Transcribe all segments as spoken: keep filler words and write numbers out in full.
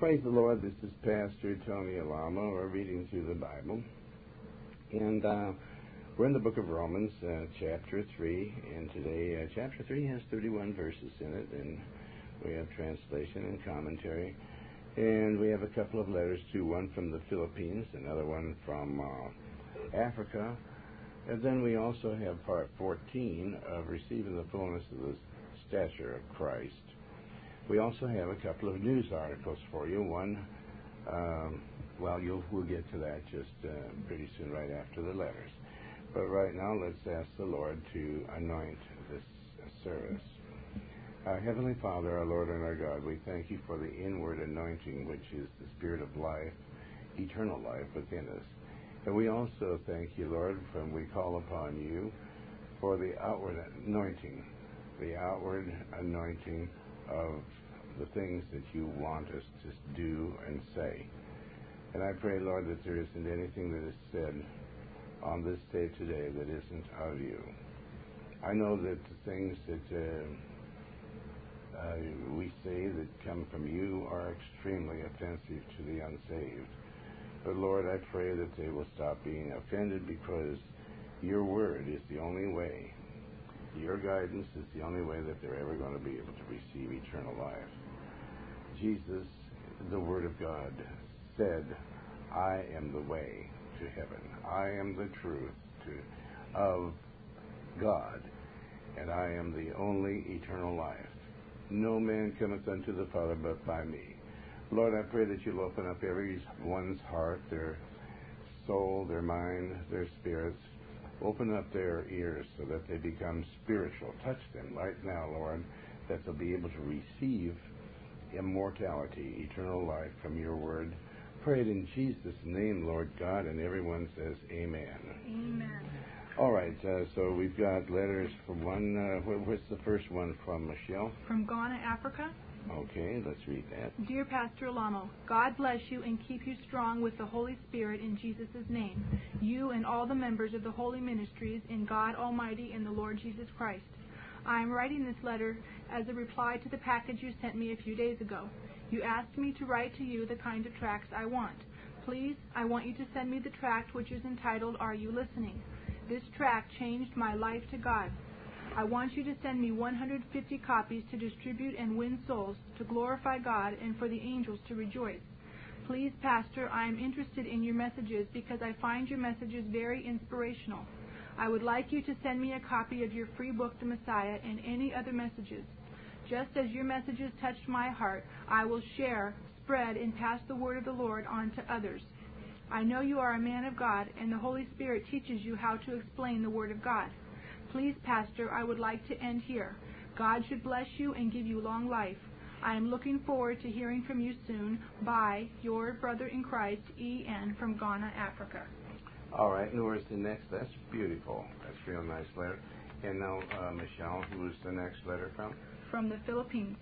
Praise the Lord. This is Pastor Tony Alamo. We're reading through the Bible. And uh, we're in the book of Romans, uh, chapter three. And today, uh, chapter three has thirty-one verses in it. And we have translation and commentary. And we have a couple of letters, too. One from the Philippines, another one from uh, Africa. And then we also have part fourteen of Receiving the Fullness of the Stature of Christ. We also have a couple of news articles for you. One, um, well, you'll, we'll get to that just uh, pretty soon, right after the letters. But right now, let's ask the Lord to anoint this uh, service. Uh, Heavenly Father, our Lord and our God, we thank you for the inward anointing, which is the Spirit of life, eternal life within us. And we also thank you, Lord, when we call upon you for the outward anointing, the outward anointing of the things that you want us to do and say. And I pray, Lord, that there isn't anything that is said on this day today that isn't of you. I know that the things that uh, uh, we say that come from you are extremely offensive to the unsaved. But, Lord, I pray that they will stop being offended, because your word is the only way. Your guidance is the only way that they're ever going to be able to receive eternal life. Jesus, the Word of God, said, I am the way to heaven. I am the truth to, of God, and I am the only eternal life. No man cometh unto the Father but by me. Lord, I pray that you'll open up everyone's heart, their soul, their mind, their spirits. Open up their ears so that they become spiritual. Touch them right now, Lord, that they'll be able to receive immortality, eternal life from your word. Pray it in Jesus' name, Lord God, and everyone says amen. Amen. All right, uh, so we've got letters from one. Uh, what's the first one from, Michelle? From Ghana, Africa. Okay, let's read that. Dear Pastor Alamo, God bless you and keep you strong with the Holy Spirit in Jesus' name, you and all the members of the holy ministries in God Almighty and the Lord Jesus Christ. I am writing this letter as a reply to the package you sent me a few days ago. You asked me to write to you the kind of tracts I want. Please, I want you to send me the tract which is entitled, Are You Listening? This tract changed my life to God. I want you to send me one hundred fifty copies to distribute and win souls, to glorify God, and for the angels to rejoice. Please, Pastor, I am interested in your messages because I find your messages very inspirational. I would like you to send me a copy of your free book, The Messiah, and any other messages. Just as your messages touched my heart, I will share, spread, and pass the word of the Lord on to others. I know you are a man of God, and the Holy Spirit teaches you how to explain the word of God. Please, Pastor, I would like to end here. God should bless you and give you long life. I am looking forward to hearing from you soon. Bye, your brother in Christ, E N from Ghana, Africa. All right, and where's the next? That's beautiful. That's a real nice letter. And now, uh, Michelle, who's the next letter from? From the Philippines.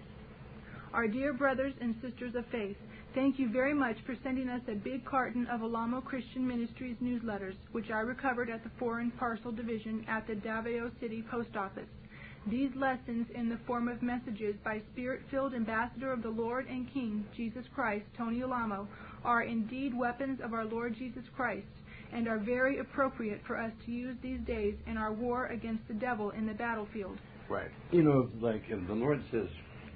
Our dear brothers and sisters of faith, thank you very much for sending us a big carton of Alamo Christian Ministries newsletters, which I recovered at the Foreign Parcel Division at the Davao City Post Office. These lessons, in the form of messages by Spirit-filled Ambassador of the Lord and King, Jesus Christ, Tony Alamo, are indeed weapons of our Lord Jesus Christ, and are very appropriate for us to use these days in our war against the devil in the battlefield. Right. You know, like uh, the Lord says,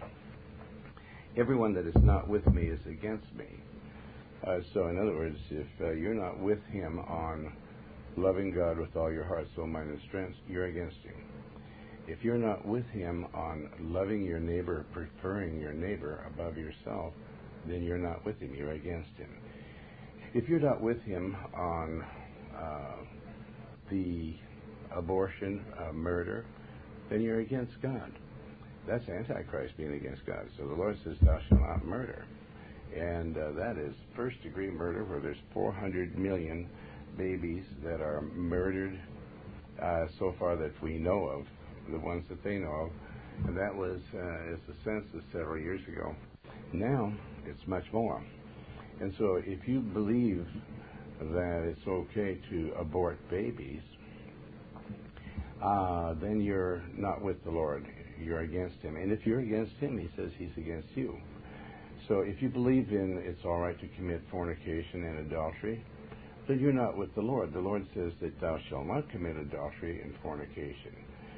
everyone that is not with me is against me. Uh, so, in other words, if uh, you're not with him on loving God with all your heart, soul, mind, and strength, you're against him. If you're not with him on loving your neighbor, preferring your neighbor above yourself, then you're not with him. You're against him. If you're not with him on uh, the abortion, uh, murder, then you're against God. That's Antichrist being against God. So the Lord says, thou shalt not murder. And uh, that is first-degree murder, where there's four hundred million babies that are murdered uh, so far that we know of, the ones that they know of. And that was, uh, as the census several years ago. Now, it's much more. And so if you believe that it's okay to abort babies, uh, then you're not with the Lord. You're against him. And if you're against him, he says he's against you. So if you believe in it's all right to commit fornication and adultery, then you're not with the Lord. The Lord says that thou shalt not commit adultery and fornication.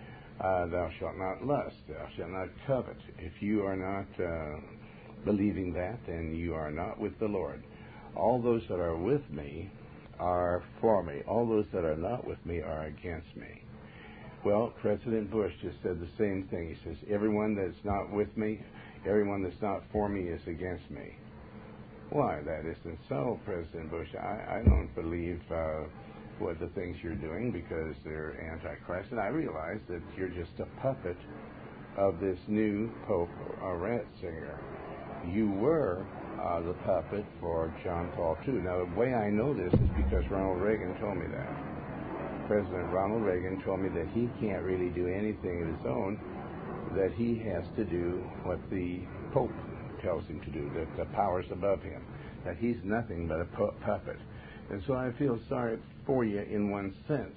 Uh, thou shalt not lust. Thou shalt not covet. If you are not uh, believing that, then you are not with the Lord. All those that are with me are for me. All those that are not with me are against me. Well, President Bush just said the same thing. He says, everyone that's not with me, everyone that's not for me is against me. Why, that isn't so, President Bush. I, I don't believe uh, what the things you're doing because they're antichrist. And I realize that you're just a puppet of this new Pope uh, Ratzinger. You were uh, the puppet for John Paul the Second. Now, the way I know this is because Ronald Reagan told me that. President Ronald Reagan told me that he can't really do anything of his own, that he has to do what the Pope tells him to do, that the powers above him, that he's nothing but a pu- puppet. And so I feel sorry for you in one sense,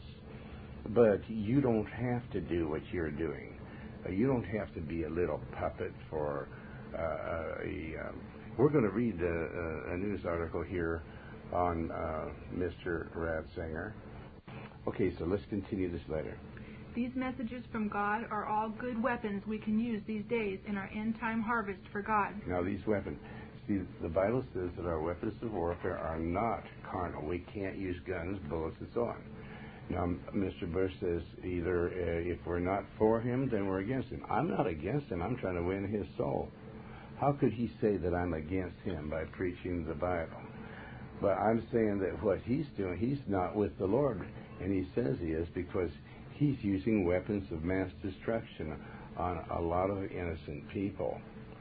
but you don't have to do what you're doing. Uh, you don't have to be a little puppet for uh, a... Um, we're going to read a, a news article here on uh, Mister Ratzinger. Okay, so let's continue this letter. These messages from God are all good weapons we can use these days in our end-time harvest for God. Now, these weapons, see, the Bible says that our weapons of warfare are not carnal. We can't use guns, bullets, and so on. Now, Mister Bush says either uh, if we're not for him, then we're against him. I'm not against him. I'm trying to win his soul. How could he say that I'm against him by preaching the Bible? But I'm saying that what he's doing, he's not with the Lord, and he says he is because he's using weapons of mass destruction on a lot of innocent people.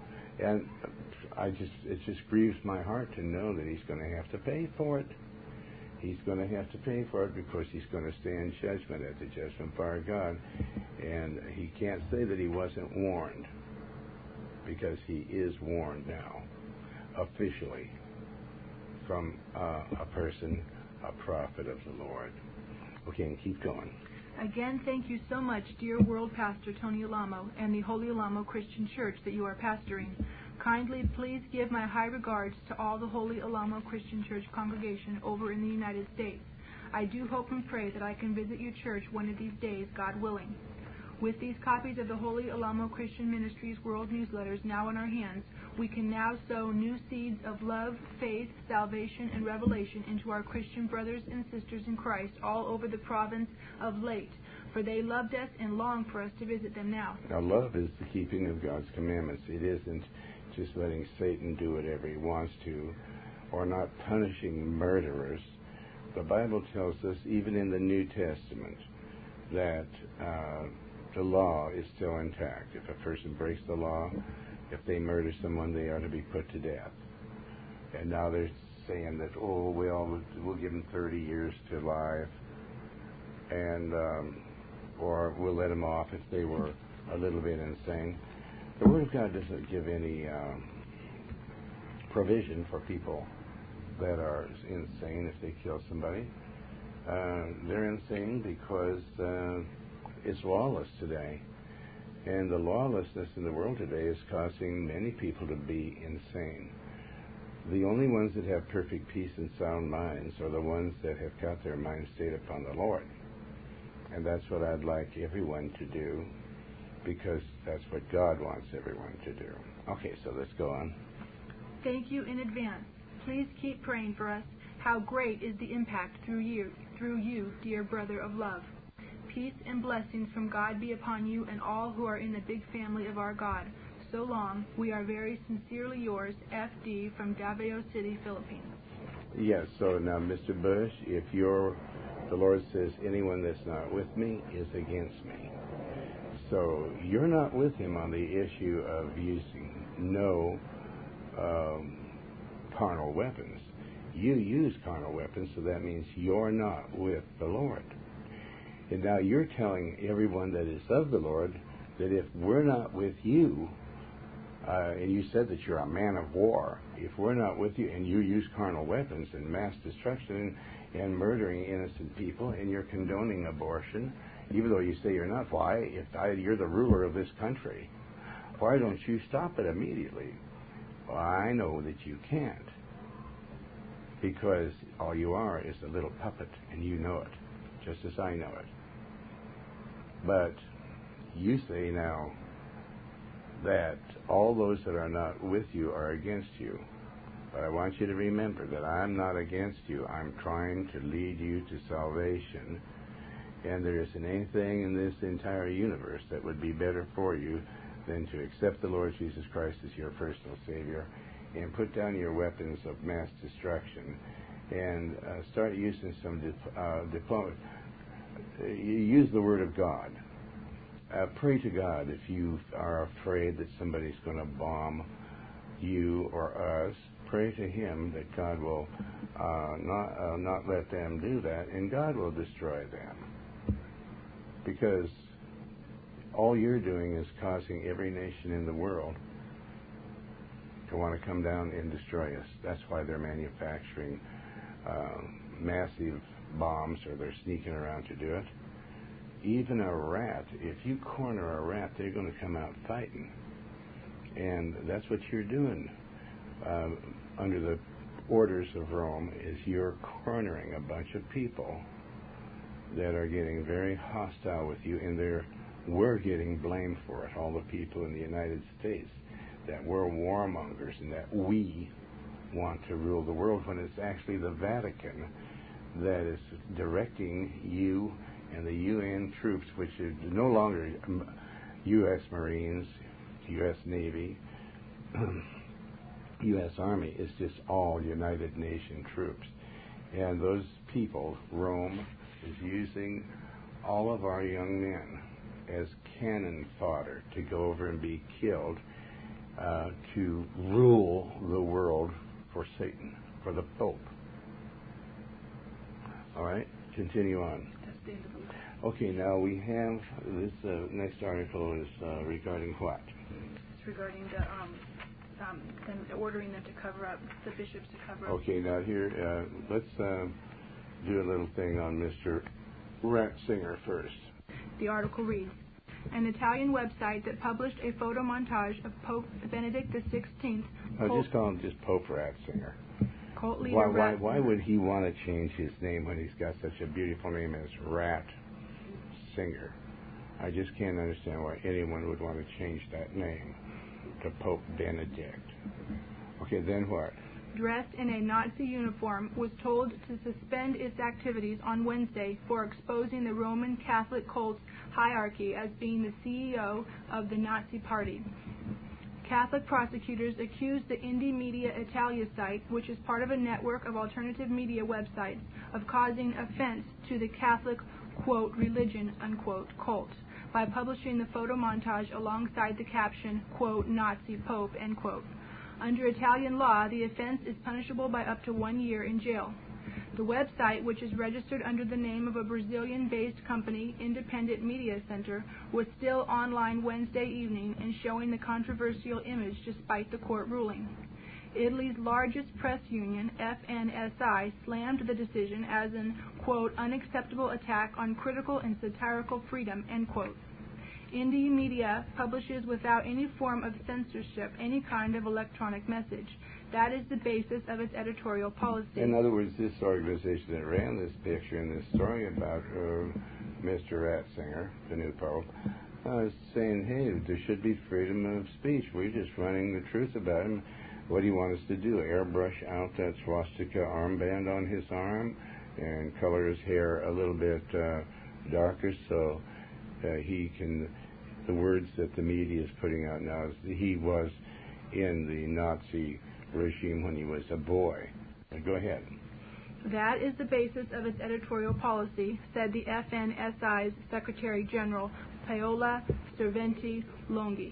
And I just it just grieves my heart to know that he's going to have to pay for it. He's going to have to pay for it because he's going to stand judgment at the judgment bar of God. And he can't say that he wasn't warned, because he is warned now, officially, from uh, a person, a prophet of the Lord. Okay, and keep going. Again, thank you so much, dear World Pastor Tony Alamo and the Holy Alamo Christian Church that you are pastoring. Kindly please give my high regards to all the Holy Alamo Christian Church congregation over in the United States. I do hope and pray that I can visit your church one of these days, God willing. With these copies of the Holy Alamo Christian Ministries World Newsletters now in our hands, we can now sow new seeds of love, faith, salvation, and revelation into our Christian brothers and sisters in Christ all over the province of Leyte, for they loved us and long for us to visit them now. Now, love is the keeping of God's commandments. It isn't just letting Satan do whatever he wants to, or not punishing murderers. The Bible tells us, even in the New Testament, that uh, the law is still intact. If a person breaks the law, if they murder someone, they are to be put to death. And now they're saying that, oh, well, we'll give them thirty years to life, and um, or we'll let them off if they were a little bit insane. The Word of God doesn't give any um, provision for people that are insane if they kill somebody. Uh, they're insane because uh, it's lawless today. And the lawlessness in the world today is causing many people to be insane. The only ones that have perfect peace and sound minds are the ones that have got their minds stayed upon the Lord. And that's what I'd like everyone to do, because that's what God wants everyone to do. Okay, so let's go on. Thank you in advance. Please keep praying for us. How great is the impact through you, through you, dear brother of love. Peace and blessings from God be upon you and all who are in the big family of our God. So long. We are very sincerely yours, F D from Davao City, Philippines. Yes, so now, Mister Bush, if you're, the Lord says, anyone that's not with me is against me. So you're not with him on the issue of using no um, carnal weapons. You use carnal weapons, so that means you're not with the Lord. And now you're telling everyone that is of the Lord that if we're not with you, uh, and you said that you're a man of war, if we're not with you and you use carnal weapons and mass destruction and, and murdering innocent people, and you're condoning abortion, even though you say you're not, why, if I, you're the ruler of this country, why don't you stop it immediately? Well, I know that you can't, because all you are is a little puppet, and you know it, just as I know it. But you say now that all those that are not with you are against you. But I want you to remember that I'm not against you. I'm trying to lead you to salvation. And there isn't anything in this entire universe that would be better for you than to accept the Lord Jesus Christ as your personal Savior and put down your weapons of mass destruction and uh, start using some dip- uh, diplomacy. You use the Word of God. Uh, pray to God if you are afraid that somebody's going to bomb you or us. Pray to Him that God will uh, not uh, not let them do that, and God will destroy them. Because all you're doing is causing every nation in the world to want to come down and destroy us. That's why they're manufacturing uh, massive bombs, or they're sneaking around to do it. Even a rat, if you corner a rat, they're going to come out fighting. And that's what you're doing uh, under the orders of Rome, is you're cornering a bunch of people that are getting very hostile with you, and they're, we're getting blamed for it, all the people in the United States, that we're warmongers and that we want to rule the world, when it's actually the Vatican that is directing you and the U N troops, which is no longer U S Marines, U S Navy, U S Army. It's just all United Nation troops. And those people, Rome, is using all of our young men as cannon fodder to go over and be killed uh, to rule the world for Satan, for the Pope. All right, continue on. Okay, now we have this uh, next article is uh, regarding what? It's regarding the um, um, them ordering them to cover up, the bishops to cover up. Okay, now here, uh, let's uh, do a little thing on Mister Ratzinger first. The article reads, an Italian website that published a photo montage of Pope Benedict the sixteenth. I'll just call him just Pope Ratzinger. Cult leader why, why, Ratzinger. why would he want to change his name when he's got such a beautiful name as Rat Singer? I just can't understand why anyone would want to change that name to Pope Benedict. Okay, then what? Dressed in a Nazi uniform, was told to suspend its activities on Wednesday for exposing the Roman Catholic cult's hierarchy as being the C E O of the Nazi Party. Catholic prosecutors accused the Indie Media Italia site, which is part of a network of alternative media websites, of causing offense to the Catholic, quote, religion, unquote, cult, by publishing the photo montage alongside the caption, quote, Nazi Pope, end quote. Under Italian law, the offense is punishable by up to one year in jail. The website, which is registered under the name of a Brazilian-based company, Independent Media Center, was still online Wednesday evening and showing the controversial image despite the court ruling. Italy's largest press union, F N S I, slammed the decision as an, quote, unacceptable attack on critical and satirical freedom, end quote. Indie Media publishes without any form of censorship any kind of electronic message. That is the basis of its editorial policy. In other words, this organization that ran this picture and this story about uh, Mister Ratzinger, the new Pope, uh, is saying, hey, there should be freedom of speech. We're just running the truth about him. What do you want us to do? Airbrush out that swastika armband on his arm and color his hair a little bit uh, darker so uh, he can... The words that the media is putting out now is that he was in the Nazi regime when he was a boy. Uh, go ahead. That is the basis of its editorial policy, said the F N S I's Secretary General, Paola Serventi Longhi.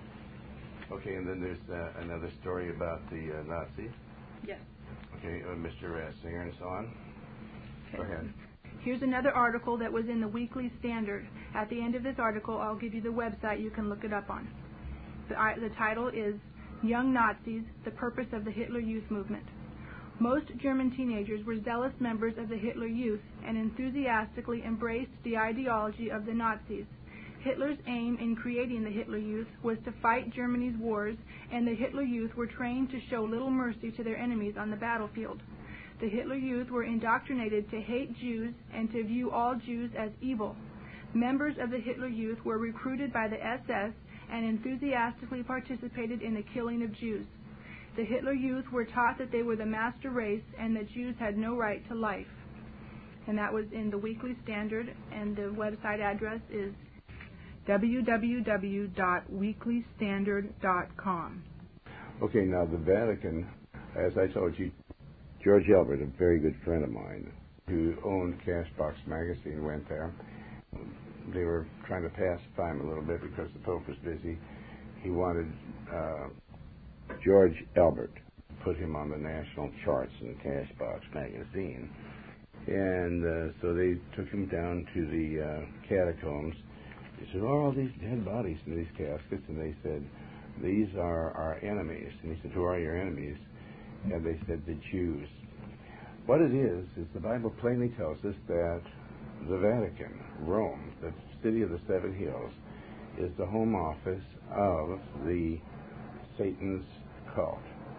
Okay, and then there's uh, another story about the uh, Nazis. Yes. Okay, uh, Mister Ratzinger and so on. Okay. Go ahead. Here's another article that was in the Weekly Standard. At the end of this article, I'll give you the website you can look it up on. The, uh, the title is Young Nazis, the Purpose of the Hitler Youth Movement. Most German teenagers were zealous members of the Hitler Youth and enthusiastically embraced the ideology of the Nazis. Hitler's aim in creating the Hitler Youth was to fight Germany's wars, and the Hitler Youth were trained to show little mercy to their enemies on the battlefield. The Hitler Youth were indoctrinated to hate Jews and to view all Jews as evil. Members of the Hitler Youth were recruited by the S S and enthusiastically participated in the killing of Jews. The Hitler Youth were taught that they were the master race and that Jews had no right to life. And that was in the Weekly Standard, and the website address is w w w dot weekly standard dot com. Okay, now the Vatican, as I told you, George Elbert, a very good friend of mine, who owned Cashbox Magazine, went there. They were trying to pacify him a little bit because the Pope was busy. He wanted uh, George Elbert to put him on the national charts in Cashbox Magazine. And uh, so they took him down to the uh, catacombs. He said, "Oh, all these dead bodies in these caskets." And they said, "These are our enemies." And he said, "Who are your enemies?" And they said, "The Jews." What it is, is the Bible plainly tells us that the Vatican, Rome, the city of the seven hills, is the home office of the Satan's cult.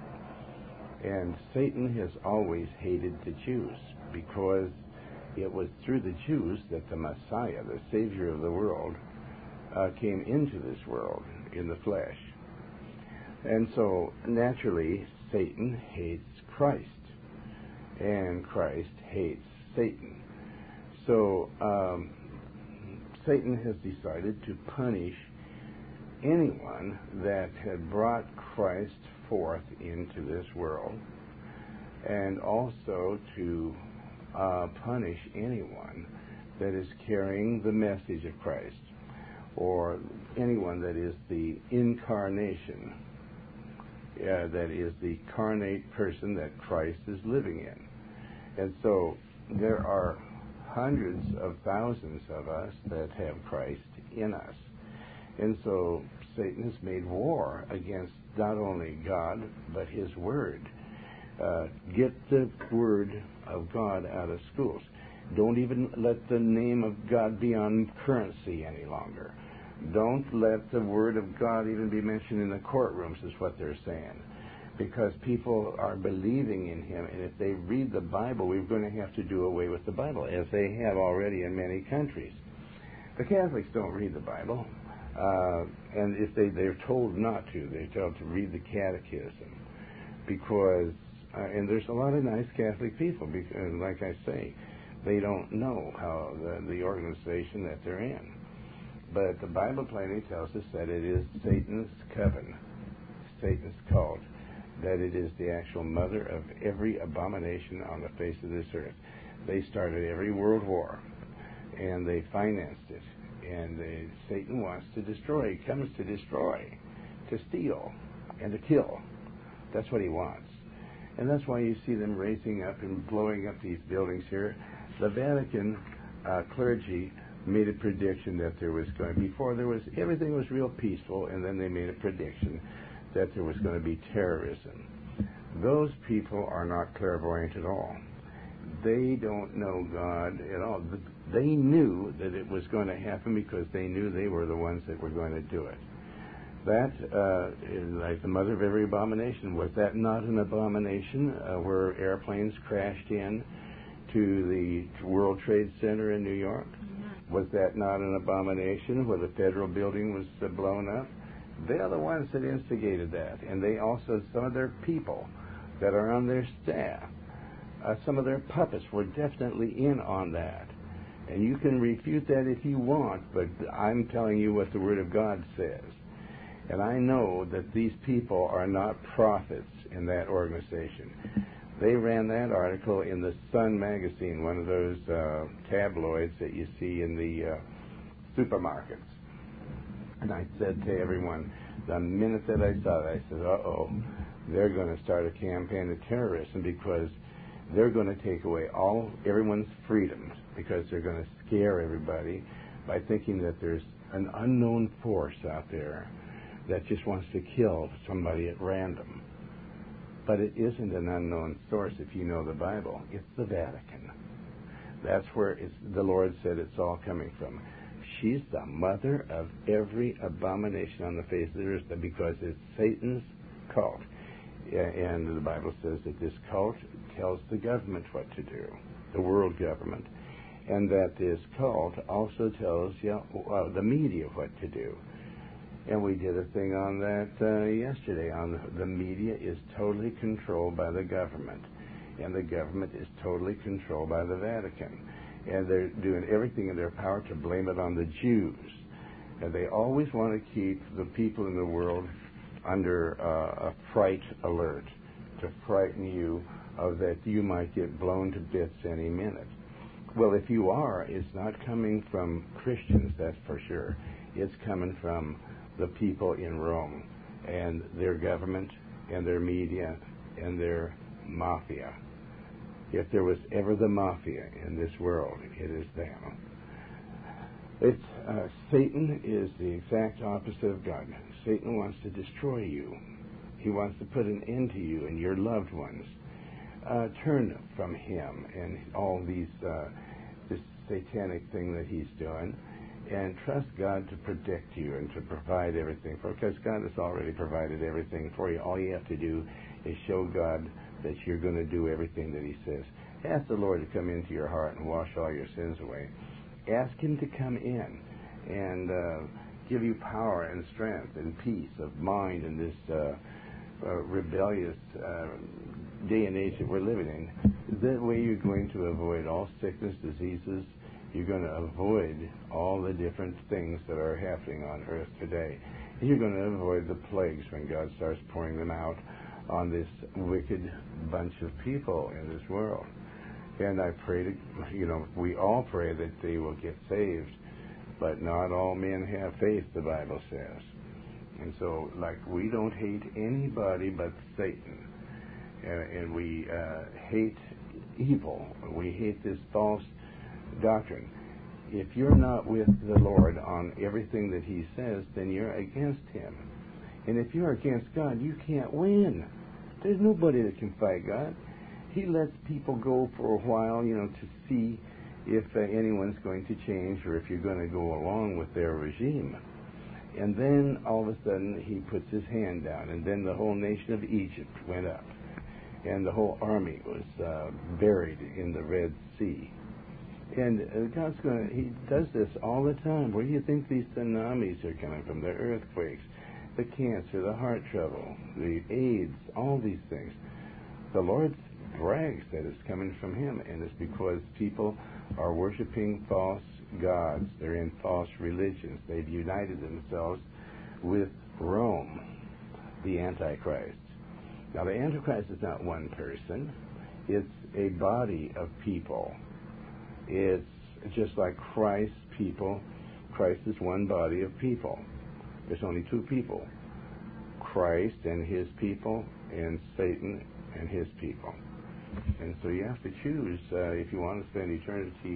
And Satan has always hated the Jews because it was through the Jews that the Messiah, the Savior of the world, uh, came into this world in the flesh. And so, naturally, Satan hates Christ, and Christ hates Satan. So, um, Satan has decided to punish anyone that had brought Christ forth into this world, and also to uh, punish anyone that is carrying the message of Christ, or anyone that is the incarnation, uh, that is the carnate person that Christ is living in. And so there are hundreds of thousands of us that have Christ in us. And so Satan has made war against not only God, but his Word. Uh, get the Word of God out of schools. Don't even let the name of God be on currency any longer. Don't let the Word of God even be mentioned in the courtrooms, is what they're saying. Because people are believing in Him, and if they read the Bible, we're going to have to do away with the Bible, as they have already in many countries. The Catholics don't read the Bible. Uh, and if they, they're told not to, they're told to read the catechism, because, uh, and there's a lot of nice Catholic people, because, like I say, they don't know how the, the organization that they're in. But the Bible plainly tells us that it is Satan's coven, Satan's cult, that it is the actual mother of every abomination on the face of this earth. They started every world war, and they financed it. And uh, Satan wants to destroy. He comes to destroy, to steal, and to kill. That's what he wants. And that's why you see them raising up and blowing up these buildings here. The Vatican uh, clergy made a prediction that there was going, before there was, everything was real peaceful, and then they made a prediction that there was going to be terrorism. Those people are not clairvoyant at all. They don't know God at all. They knew that it was going to happen because they knew they were the ones that were going to do it. That uh, is like the mother of every abomination. Was that not an abomination uh, where airplanes crashed in to the World Trade Center in New York? Mm-hmm. Was that not an abomination where the federal building was uh, blown up? They are the ones that instigated that. And they also, some of their people that are on their staff, Uh, some of their puppets were definitely in on that. And you can refute that if you want, but I'm telling you what the Word of God says. And I know that these people are not prophets in that organization. They ran that article in the Sun magazine, one of those uh, tabloids that you see in the uh, supermarkets. And I said to everyone, the minute that I saw that, I said, uh-oh, they're going to start a campaign of terrorism, because they're going to take away all everyone's freedoms, because they're going to scare everybody by thinking that there's an unknown force out there that just wants to kill somebody at random. But it isn't an unknown source if you know the Bible. It's the Vatican. That's where it's, the Lord said it's all coming from. she's the mother of every abomination on the face of the earth because it's Satan's cult. And the Bible says that this cult tells the government what to do, the world government, and that this cult also tells you know, uh, the media what to do. And we did a thing on that uh, yesterday. On the, the media is totally controlled by the government, and the government is totally controlled by the Vatican. And they're doing everything in their power to blame it on the Jews. And they always want to keep the people in the world under uh, a fright alert, to frighten you of that you might get blown to bits any minute. Well, if you are, it's not coming from Christians, that's for sure. It's coming from the people in Rome and their government and their media and their mafia. If there was ever the mafia in this world, it is them. It's, uh, Satan is the exact opposite of God. Satan wants to destroy you. He wants to put an end to you and your loved ones. Uh, turn from him and all these, uh, this satanic thing that he's doing, and trust God to protect you and to provide everything for you, because God has already provided everything for you. All you have to do is show God that you're going to do everything that he says. Ask the Lord to come into your heart and wash all your sins away. Ask him to come in and uh, give you power and strength and peace of mind in this uh, uh, rebellious uh, day and age that we're living in. That way you're going to avoid all sickness, diseases. You're going to avoid all the different things that are happening on earth today. You're going to avoid the plagues when God starts pouring them out on this wicked bunch of people in this world. And I pray to, you know, we all pray that they will get saved, but not all men have faith, the Bible says. And so, like, we don't hate anybody but Satan. And, and we uh, hate evil. We hate this false doctrine. If you're not with the Lord on everything that he says, then you're against him. And if you're against God, you can't win. There's nobody that can fight God. He lets people go for a while, you know, to see if uh, anyone's going to change or if you're going to go along with their regime. And then all of a sudden he puts his hand down, and then the whole nation of Egypt went up, and the whole army was uh, buried in the Red Sea. And uh, God's going to, he does this all the time. Where do you think these tsunamis are coming from? The earthquakes, the cancer, the heart trouble, the AIDS, all these things. The Lord brags that it's coming from him, and it's because people are worshiping false gods. They're in false religions. They've united themselves with Rome, the Antichrist. Now, the Antichrist is not one person. It's a body of people. It's just like Christ's people. Christ is one body of people. There's only two people, Christ and his people, and Satan and his people. And so you have to choose, uh, if you want to spend eternity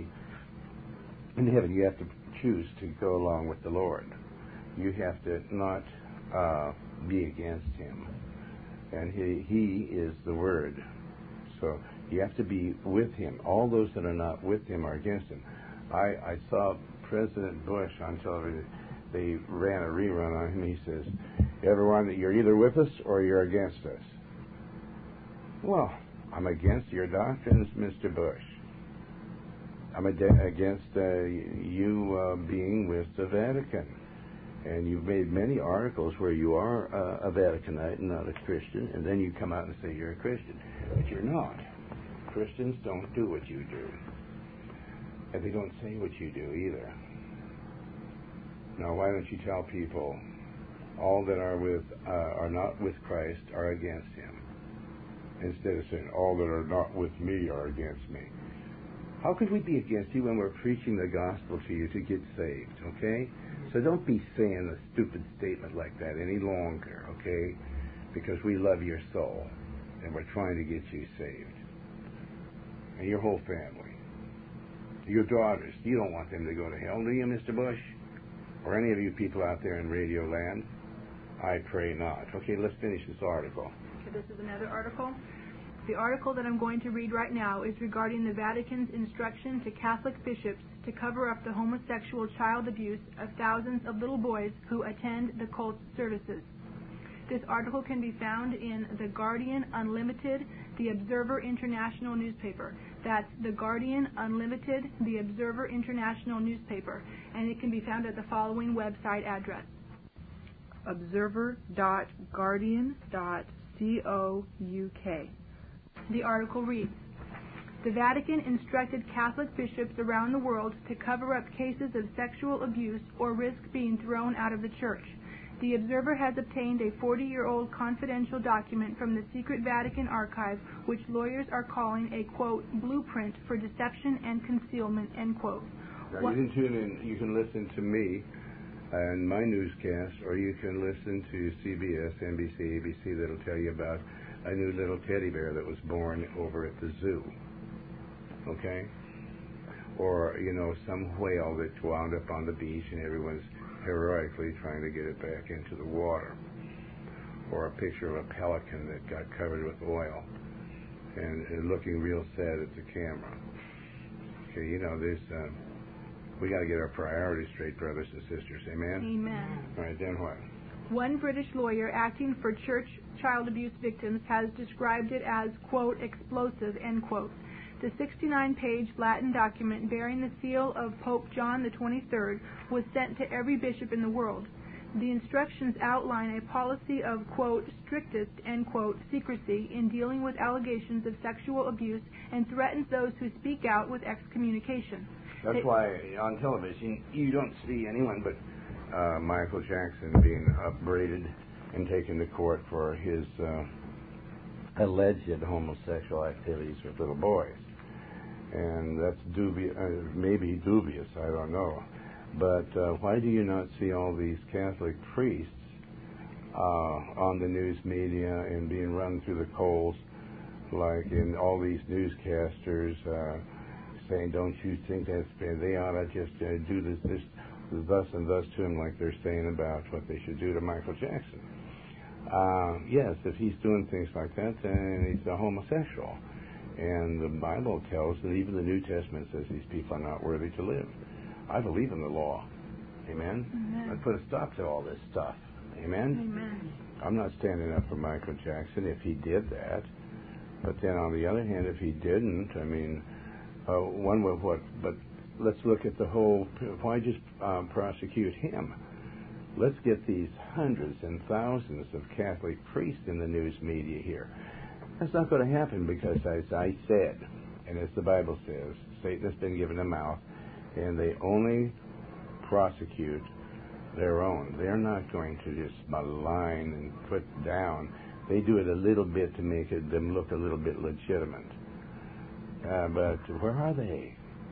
in heaven, you have to choose to go along with the Lord. You have to not uh, be against him. And he, he is the Word. So you have to be with him. All those that are not with him are against him. I, I saw President Bush on television. They ran a rerun on him. He says, everyone, you're either with us or you're against us. Well, I'm against your doctrines, Mister Bush. I'm ad- against uh, you uh, being with the Vatican. And you've made many articles where you are uh, a Vaticanite and not a Christian, and then you come out and say you're a Christian. But you're not. Christians don't do what you do. And they don't say what you do either. Now, why don't you tell people all that are with uh, are not with Christ are against him, instead of saying all that are not with me are against me? How could we be against you when we're preaching the gospel to you to get saved, okay? So don't be saying a stupid statement like that any longer, okay? Because we love your soul, and we're trying to get you saved. And your whole family. Your daughters, you don't want them to go to hell, do you, Mister Bush? Or any of you people out there in Radio Land? I pray not. Okay, let's finish this article. Okay, this is another article. The article that I'm going to read right now is regarding the Vatican's instruction to Catholic bishops to cover up the homosexual child abuse of thousands of little boys who attend the cult's services. This article can be found in The Guardian Unlimited, The Observer International newspaper. That's The Guardian Unlimited, The Observer International newspaper, and it can be found at the following website address: observer dot guardian dot couk. The article reads, "The Vatican instructed Catholic bishops around the world to cover up cases of sexual abuse or risk being thrown out of the Church. The Observer has obtained a forty-year-old confidential document from the secret Vatican archive, which lawyers are calling a, quote, blueprint for deception and concealment," end quote. Now, What, you can tune in. You can listen to me and my newscast, or you can listen to C B S, N B C, A B C that'll tell you about a new little teddy bear that was born over at the zoo. Okay? Or, you know, some whale that wound up on the beach and everyone's heroically trying to get it back into the water. Or a picture of a pelican that got covered with oil and, and looking real sad at the camera. Okay, you know, there's, uh, we got to get our priorities straight, brothers and sisters. Amen? Amen. All right, then what? One British lawyer acting for church child abuse victims has described it as, quote, explosive, end quote. The sixty-nine page Latin document bearing the seal of Pope John the twenty-third was sent to every bishop in the world. The instructions outline a policy of, quote, strictest, end quote, secrecy in dealing with allegations of sexual abuse and threatens those who speak out with excommunication. That's They, why on television you don't see anyone but uh, Michael Jackson being upbraided and taken to court for his uh, alleged homosexual activities with little boys. And that's dubious, uh, maybe dubious, I don't know. But uh, why do you not see all these Catholic priests uh, on the news media and being run through the coals, like in all these newscasters uh, saying, don't you think that's fair? They ought to just uh, do this, this, thus and thus to him, like they're saying about what they should do to Michael Jackson. Uh, yes, if he's doing things like that, then he's a homosexual. And the Bible tells that even the New Testament says these people are not worthy to live. I believe in the law. Amen? Amen. I put a stop to all this stuff. Amen? Amen. I'm not standing up for Michael Jackson if he did that. But then on the other hand, if he didn't, I mean, uh, one with what, but let's look at the whole, why just um, prosecute him? Let's get these hundreds and thousands of Catholic priests in the news media here. That's not going to happen because, as I said, and as the Bible says, Satan has been given a mouth, and they only prosecute their own. They're not going to just malign and put down. They do it a little bit to make it, them look a little bit legitimate. Uh, but where are they?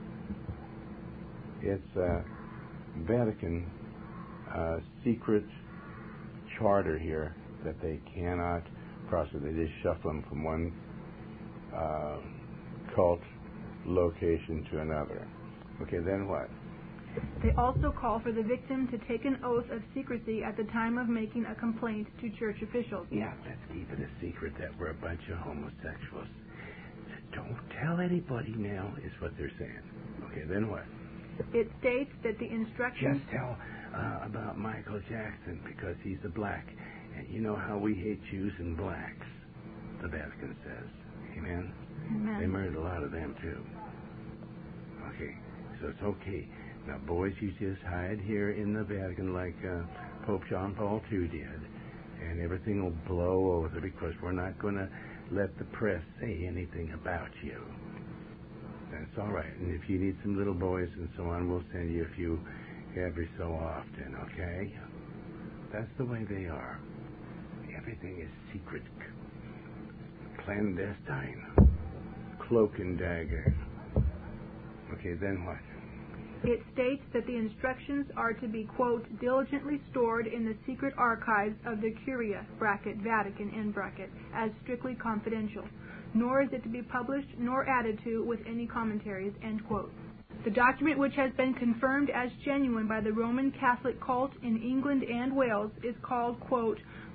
It's a Vatican uh, secret charter here that they cannot prosecute. They just shuffle them from one uh, cult location to another. Okay, then what? They also call for the victim to take an oath of secrecy at the time of making a complaint to church officials. Yeah, let's keep it a secret that we're a bunch of homosexuals. Don't tell anybody now, is what they're saying. Okay, then what? It states that the instructions... Just tell uh, about Michael Jackson because he's a black. And you know how we hate Jews and blacks, the Vatican says. Amen? Amen. They murdered a lot of them, too. Okay, so it's okay. Now, boys, you just hide here in the Vatican like uh, Pope John Paul the Second did, and everything will blow over because we're not going to let the press say anything about you. That's all right. And if you need some little boys and so on, we'll send you a few every so often, okay? That's the way they are. Everything is secret, clandestine, cloak and dagger. Okay, then what? It states that the instructions are to be, quote, diligently stored in the secret archives of the Curia, bracket, Vatican, end bracket, as strictly confidential, nor is it to be published nor added to with any commentaries, end quote. The document, which has been confirmed as genuine by the Roman Catholic cult in England and Wales, is called, quote,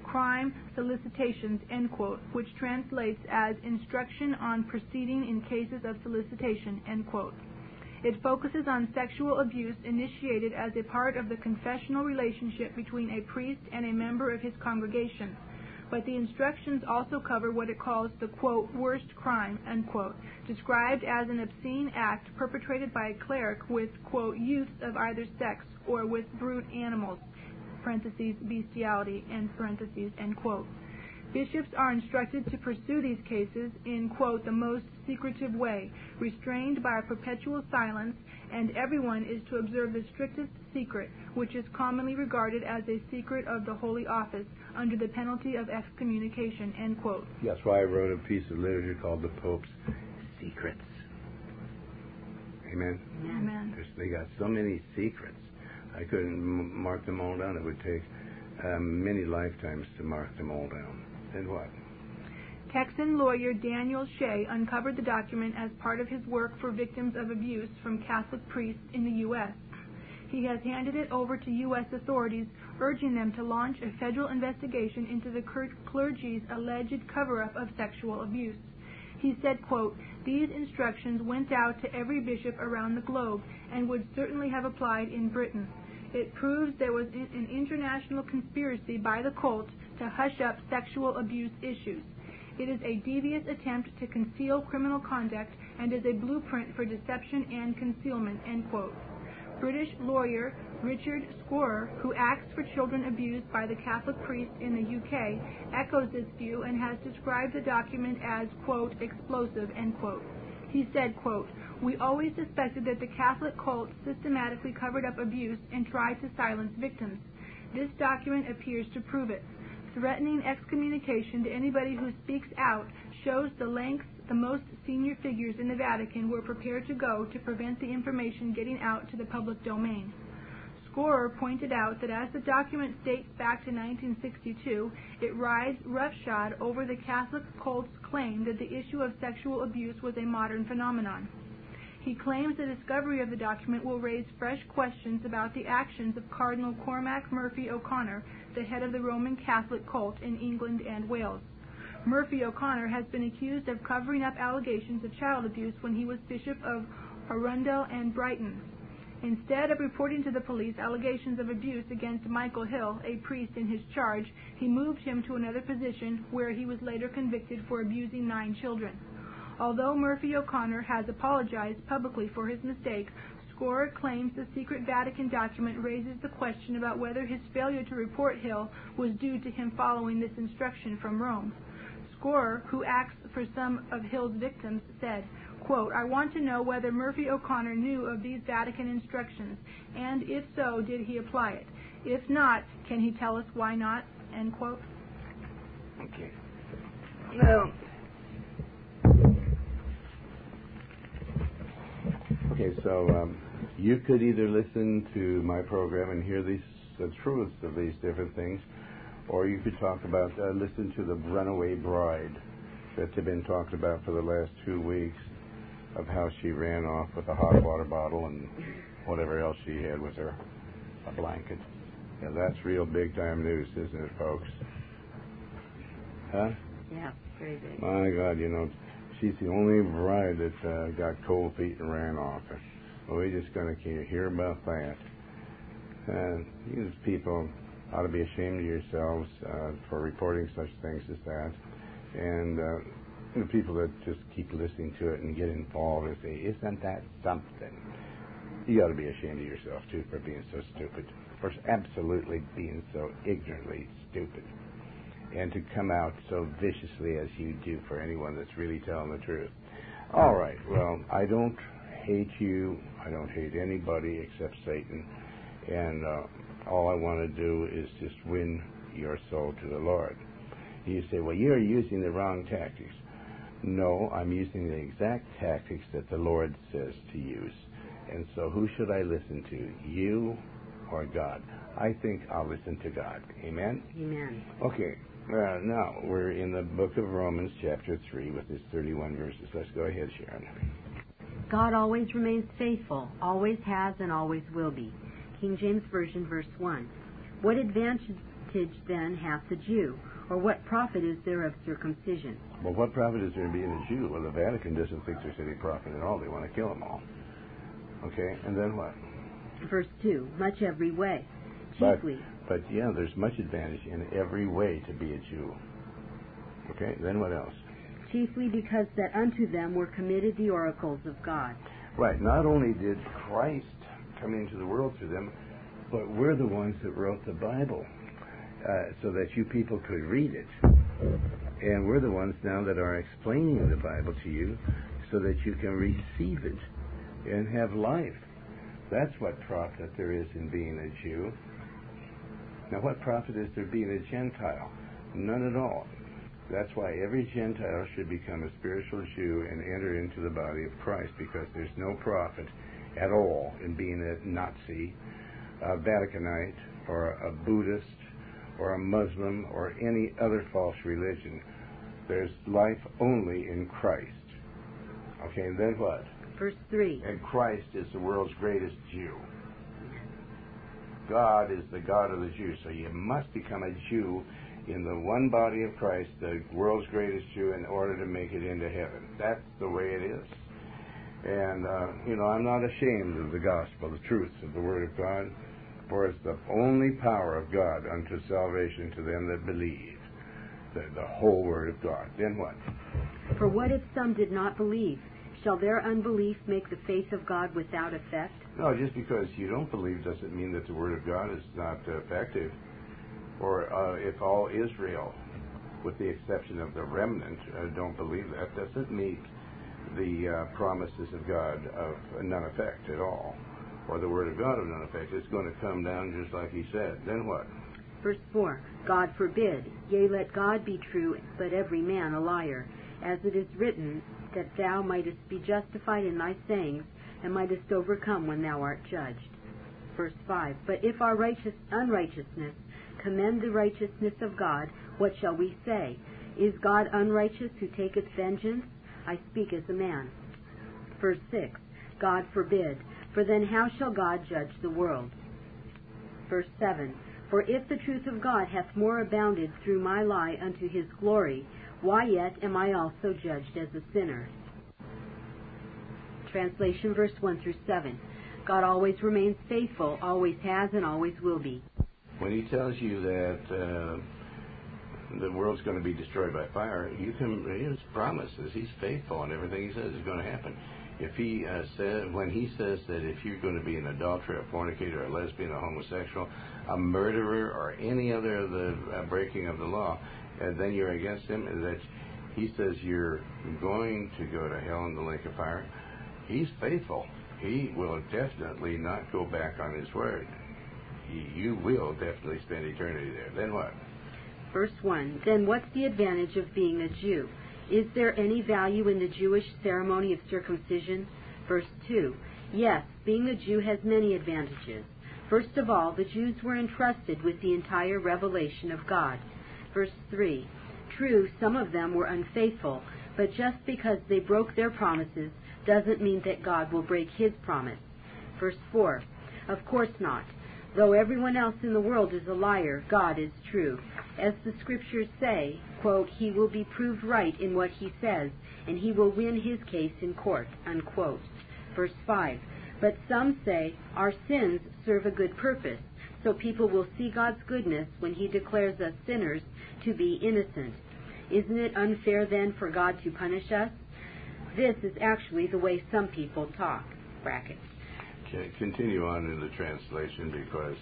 crime solicitations, end quote, which translates as instruction on proceeding in cases of solicitation, end quote. It focuses on sexual abuse initiated as a part of the confessional relationship between a priest and a member of his congregation. But the instructions also cover what it calls the, quote, worst crime, unquote, described as an obscene act perpetrated by a cleric with, quote, youths of either sex or with brute animals, parentheses, bestiality, end parentheses, end quote. Bishops are instructed to pursue these cases in, quote, the most secretive way, restrained by a perpetual silence, and everyone is to observe the strictest secret, which is commonly regarded as a secret of the Holy Office, under the penalty of excommunication, end quote. That's why I wrote a piece of literature called The Pope's Secrets. Amen? Amen. There's, they got so many secrets. I couldn't m- mark them all down. It would take um, many lifetimes to mark them all down. And what? Texan lawyer Daniel Shea uncovered the document as part of his work for victims of abuse from Catholic priests in the U S He has handed it over to U S authorities, urging them to launch a federal investigation into the clergy's alleged cover-up of sexual abuse. He said, quote, these instructions went out to every bishop around the globe and would certainly have applied in Britain. It proves there was an international conspiracy by the cult to hush up sexual abuse issues. It is a devious attempt to conceal criminal conduct and is a blueprint for deception and concealment, end quote. British lawyer Richard Scorer, who acts for children abused by the Catholic priest in the U K, echoes this view and has described the document as, quote, explosive, end quote. He said, quote, we always suspected that the Catholic cult systematically covered up abuse and tried to silence victims. This document appears to prove it. Threatening excommunication to anybody who speaks out shows the lengths the most senior figures in the Vatican were prepared to go to prevent the information getting out to the public domain. Scorer pointed out that as the document dates back to nineteen sixty-two, it rides roughshod over the Catholic cult's claim that the issue of sexual abuse was a modern phenomenon. He claims the discovery of the document will raise fresh questions about the actions of Cardinal Cormac Murphy O'Connor, the head of the Roman Catholic cult in England and Wales. Murphy O'Connor has been accused of covering up allegations of child abuse when he was Bishop of Arundel and Brighton. Instead of reporting to the police allegations of abuse against Michael Hill, a priest in his charge, he moved him to another position where he was later convicted for abusing nine children. Although Murphy O'Connor has apologized publicly for his mistake, Scorer claims the secret Vatican document raises the question about whether his failure to report Hill was due to him following this instruction from Rome. Scorer, who acts for some of Hill's victims, said, quote, I want to know whether Murphy O'Connor knew of these Vatican instructions, and if so, did he apply it? If not, can he tell us why not? End quote. Okay. Now, okay, so um, you could either listen to my program and hear these, the truths of these different things, or you could talk about, uh, listen to the runaway bride that have been talked about for the last two weeks of how she ran off with a hot water bottle and whatever else she had with her, a blanket. Yeah, that's real big-time news, isn't it, folks? Huh? Yeah, very big. My God, you know, she's the only bride that uh, got cold feet and ran off. Well, we're just going to hear about that. And these people ought to be ashamed of yourselves uh, for reporting such things as that. And uh, the people that just keep listening to it and get involved and say, isn't that something? You ought to be ashamed of yourself, too, for being so stupid. For absolutely being so ignorantly stupid. And to come out so viciously as you do for anyone that's really telling the truth. All right, well, I don't hate you. I don't hate anybody except Satan. And uh, all I want to do is just win your soul to the Lord. You say, well, you're using the wrong tactics. No, I'm using the exact tactics that the Lord says to use. And so who should I listen to, you or God? I think I'll listen to God. Amen? Amen. Okay, uh, now we're in the book of Romans, chapter three, with its thirty-one verses. Let's go ahead, Sharon. God always remains faithful, always has and always will be. King James Version, verse one. What advantage advantage then hath the Jew? Or what profit is there of circumcision? Well, what profit is there in being a Jew? Well, the Vatican doesn't think there's any profit at all. They want to kill them all. Okay, and then what? Verse two, much every way. Chiefly. But, but yeah, there's much advantage in every way to be a Jew. Okay, then what else? Chiefly because that unto them were committed the oracles of God. Right, not only did Christ come into the world through them, but we're the ones that wrote the Bible uh, so that you people could read it. And we're the ones now that are explaining the Bible to you so that you can receive it and have life. That's what profit there is in being a Jew. Now, what profit is there being a Gentile? None at all. That's why every Gentile should become a spiritual Jew and enter into the body of Christ, because there's no profit at all in being a Nazi, a Vaticanite, or a Buddhist, or a Muslim, or any other false religion. There's life only in Christ. Okay, and then what? Verse three. And Christ is the world's greatest Jew. God is the God of the Jews, so you must become a Jew in the one body of Christ, the world's greatest Jew, in order to make it into heaven. That's the way it is. And, uh, you know, I'm not ashamed of the gospel, the truth of the Word of God, for it's the only power of God unto salvation to them that believe. The, the whole Word of God. Then what? For what if some did not believe? Shall their unbelief make the faith of God without effect? No, just because you don't believe doesn't mean that the Word of God is not uh, effective. Or uh, if all Israel, with the exception of the remnant, uh, don't believe that, doesn't meet the uh, promises of God of none effect at all, or the Word of God of none effect. It's going to come down just like He said. Then what? Verse four, God forbid, yea, let God be true, but every man a liar, as it is written, that thou mightest be justified in thy sayings, and mightest overcome when thou art judged. Verse five, but if our righteous unrighteousness commend the righteousness of God, what shall we say? Is God unrighteous who taketh vengeance? I speak as a man. Verse six, God forbid, for then how shall God judge the world? Verse seven, for if the truth of God hath more abounded through my lie unto His glory, why yet am I also judged as a sinner? Translation, verse one through seven. God always remains faithful, always has, and always will be. When He tells you that uh, the world's going to be destroyed by fire, you can, His promises, He's faithful, and everything He says is going to happen. If He uh, said, when He says that if you're going to be an adulterer, a fornicator, a lesbian, a homosexual, a murderer, or any other of the uh, breaking of the law, and then you're against Him, and that He says you're going to go to hell in the lake of fire, He's faithful. He will definitely not go back on His word. He, you will definitely spend eternity there. Then what? Verse one, then what's the advantage of being a Jew? Is there any value in the Jewish ceremony of circumcision? Verse two, yes, being a Jew has many advantages. First of all, the Jews were entrusted with the entire revelation of God. Verse three, true, some of them were unfaithful, but just because they broke their promises doesn't mean that God will break His promise. Verse four, of course not. Though everyone else in the world is a liar, God is true. As the Scriptures say, quote, He will be proved right in what He says, and He will win His case in court, unquote. Verse five, but some say, our sins serve a good purpose, so people will see God's goodness when He declares us sinners to be innocent. Isn't it unfair then for God to punish us? This is actually the way some people talk. Brackets. Okay, continue on in the translation, because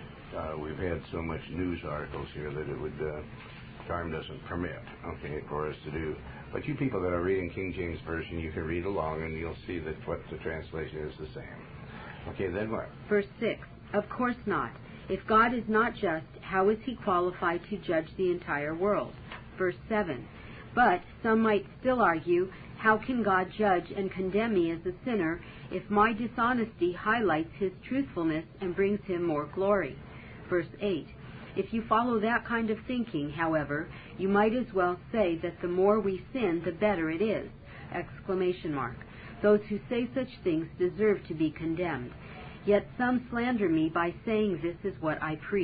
uh, we've had so much news articles here that it would uh, time doesn't permit, okay, for us to do. But you people that are reading King James Version, you can read along and you'll see that what the translation is the same. Okay, then what? Verse six, of course not. If God is not just, how is He qualified to judge the entire world? Verse seven, but some might still argue, how can God judge and condemn me as a sinner if my dishonesty highlights His truthfulness and brings Him more glory? Verse eight, if you follow that kind of thinking, however, you might as well say that the more we sin, the better it is! Exclamation mark. Those who say such things deserve to be condemned. Yet some slander me by saying this is what I preach.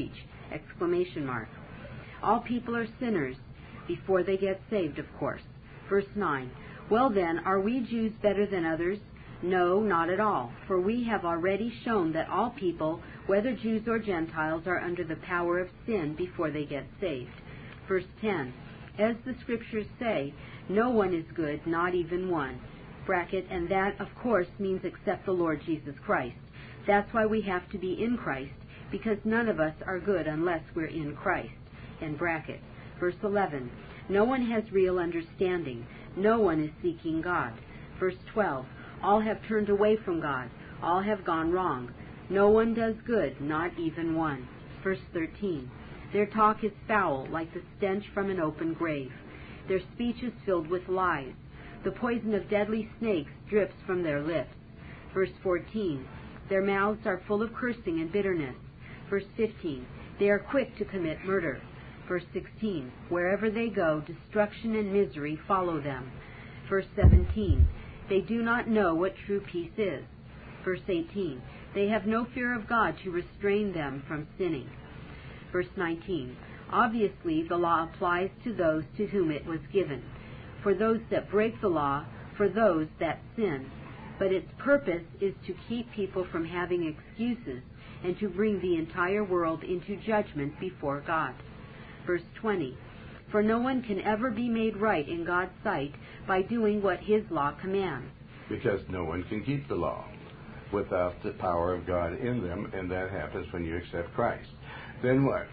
Exclamation mark. All people are sinners before they get saved, of course. Verse nine. Well then, are we Jews better than others? No, not at all, for we have already shown that all people, whether Jews or Gentiles, are under the power of sin before they get saved. Verse ten. As the Scriptures say, no one is good, not even one. Bracket, and that, of course, means except the Lord Jesus Christ. That's why we have to be in Christ, because none of us are good unless we're in Christ. In bracket. Verse eleven. No one has real understanding. No one is seeking God. Verse twelve. All have turned away from God. All have gone wrong. No one does good, not even one. Verse thirteen. Their talk is foul, like the stench from an open grave. Their speech is filled with lies. The poison of deadly snakes drips from their lips. Verse fourteen. Their mouths are full of cursing and bitterness. Verse fifteen. They are quick to commit murder. Verse sixteen. Wherever they go, destruction and misery follow them. Verse seventeen. They do not know what true peace is. Verse eighteen. They have no fear of God to restrain them from sinning. Verse nineteen. Obviously, the law applies to those to whom it was given, for those that break the law, for those that sin. But its purpose is to keep people from having excuses and to bring the entire world into judgment before God. Verse twenty. For no one can ever be made right in God's sight by doing what His law commands. Because no one can keep the law without the power of God in them, and that happens when you accept Christ. Then what?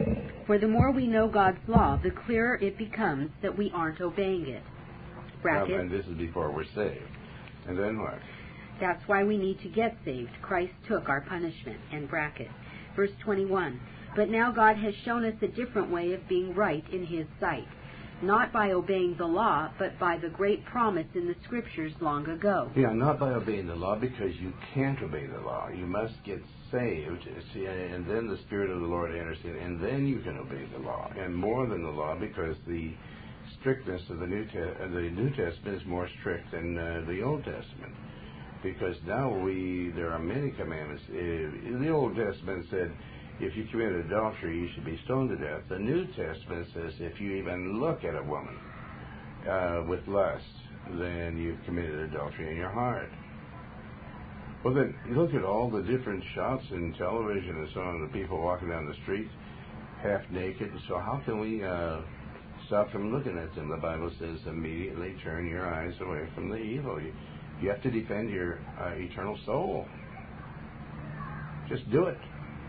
For the more we know God's law, the clearer it becomes that we aren't obeying it. Bracket. Um, and this is before we're saved. And then what? That's why we need to get saved. Christ took our punishment. And bracket. Verse twenty-one. But now God has shown us a different way of being right in His sight, not by obeying the law, but by the great promise in the Scriptures long ago. Yeah, not by obeying the law, because you can't obey the law. You must get saved, see, and then the Spirit of the Lord enters in, and then you can obey the law. And more than the law, because the strictness of the New, Te- uh, the New Testament is more strict than uh, the Old Testament. Because now we, there are many commandments. Uh, the Old Testament said, if you commit adultery, you should be stoned to death. The New Testament says if you even look at a woman uh, with lust, then you've committed adultery in your heart. Well, then, you look at all the different shots in television and so on, the people walking down the street half naked. So how can we uh, stop from looking at them? The Bible says immediately turn your eyes away from the evil. You, you have to defend your uh, eternal soul. Just do it.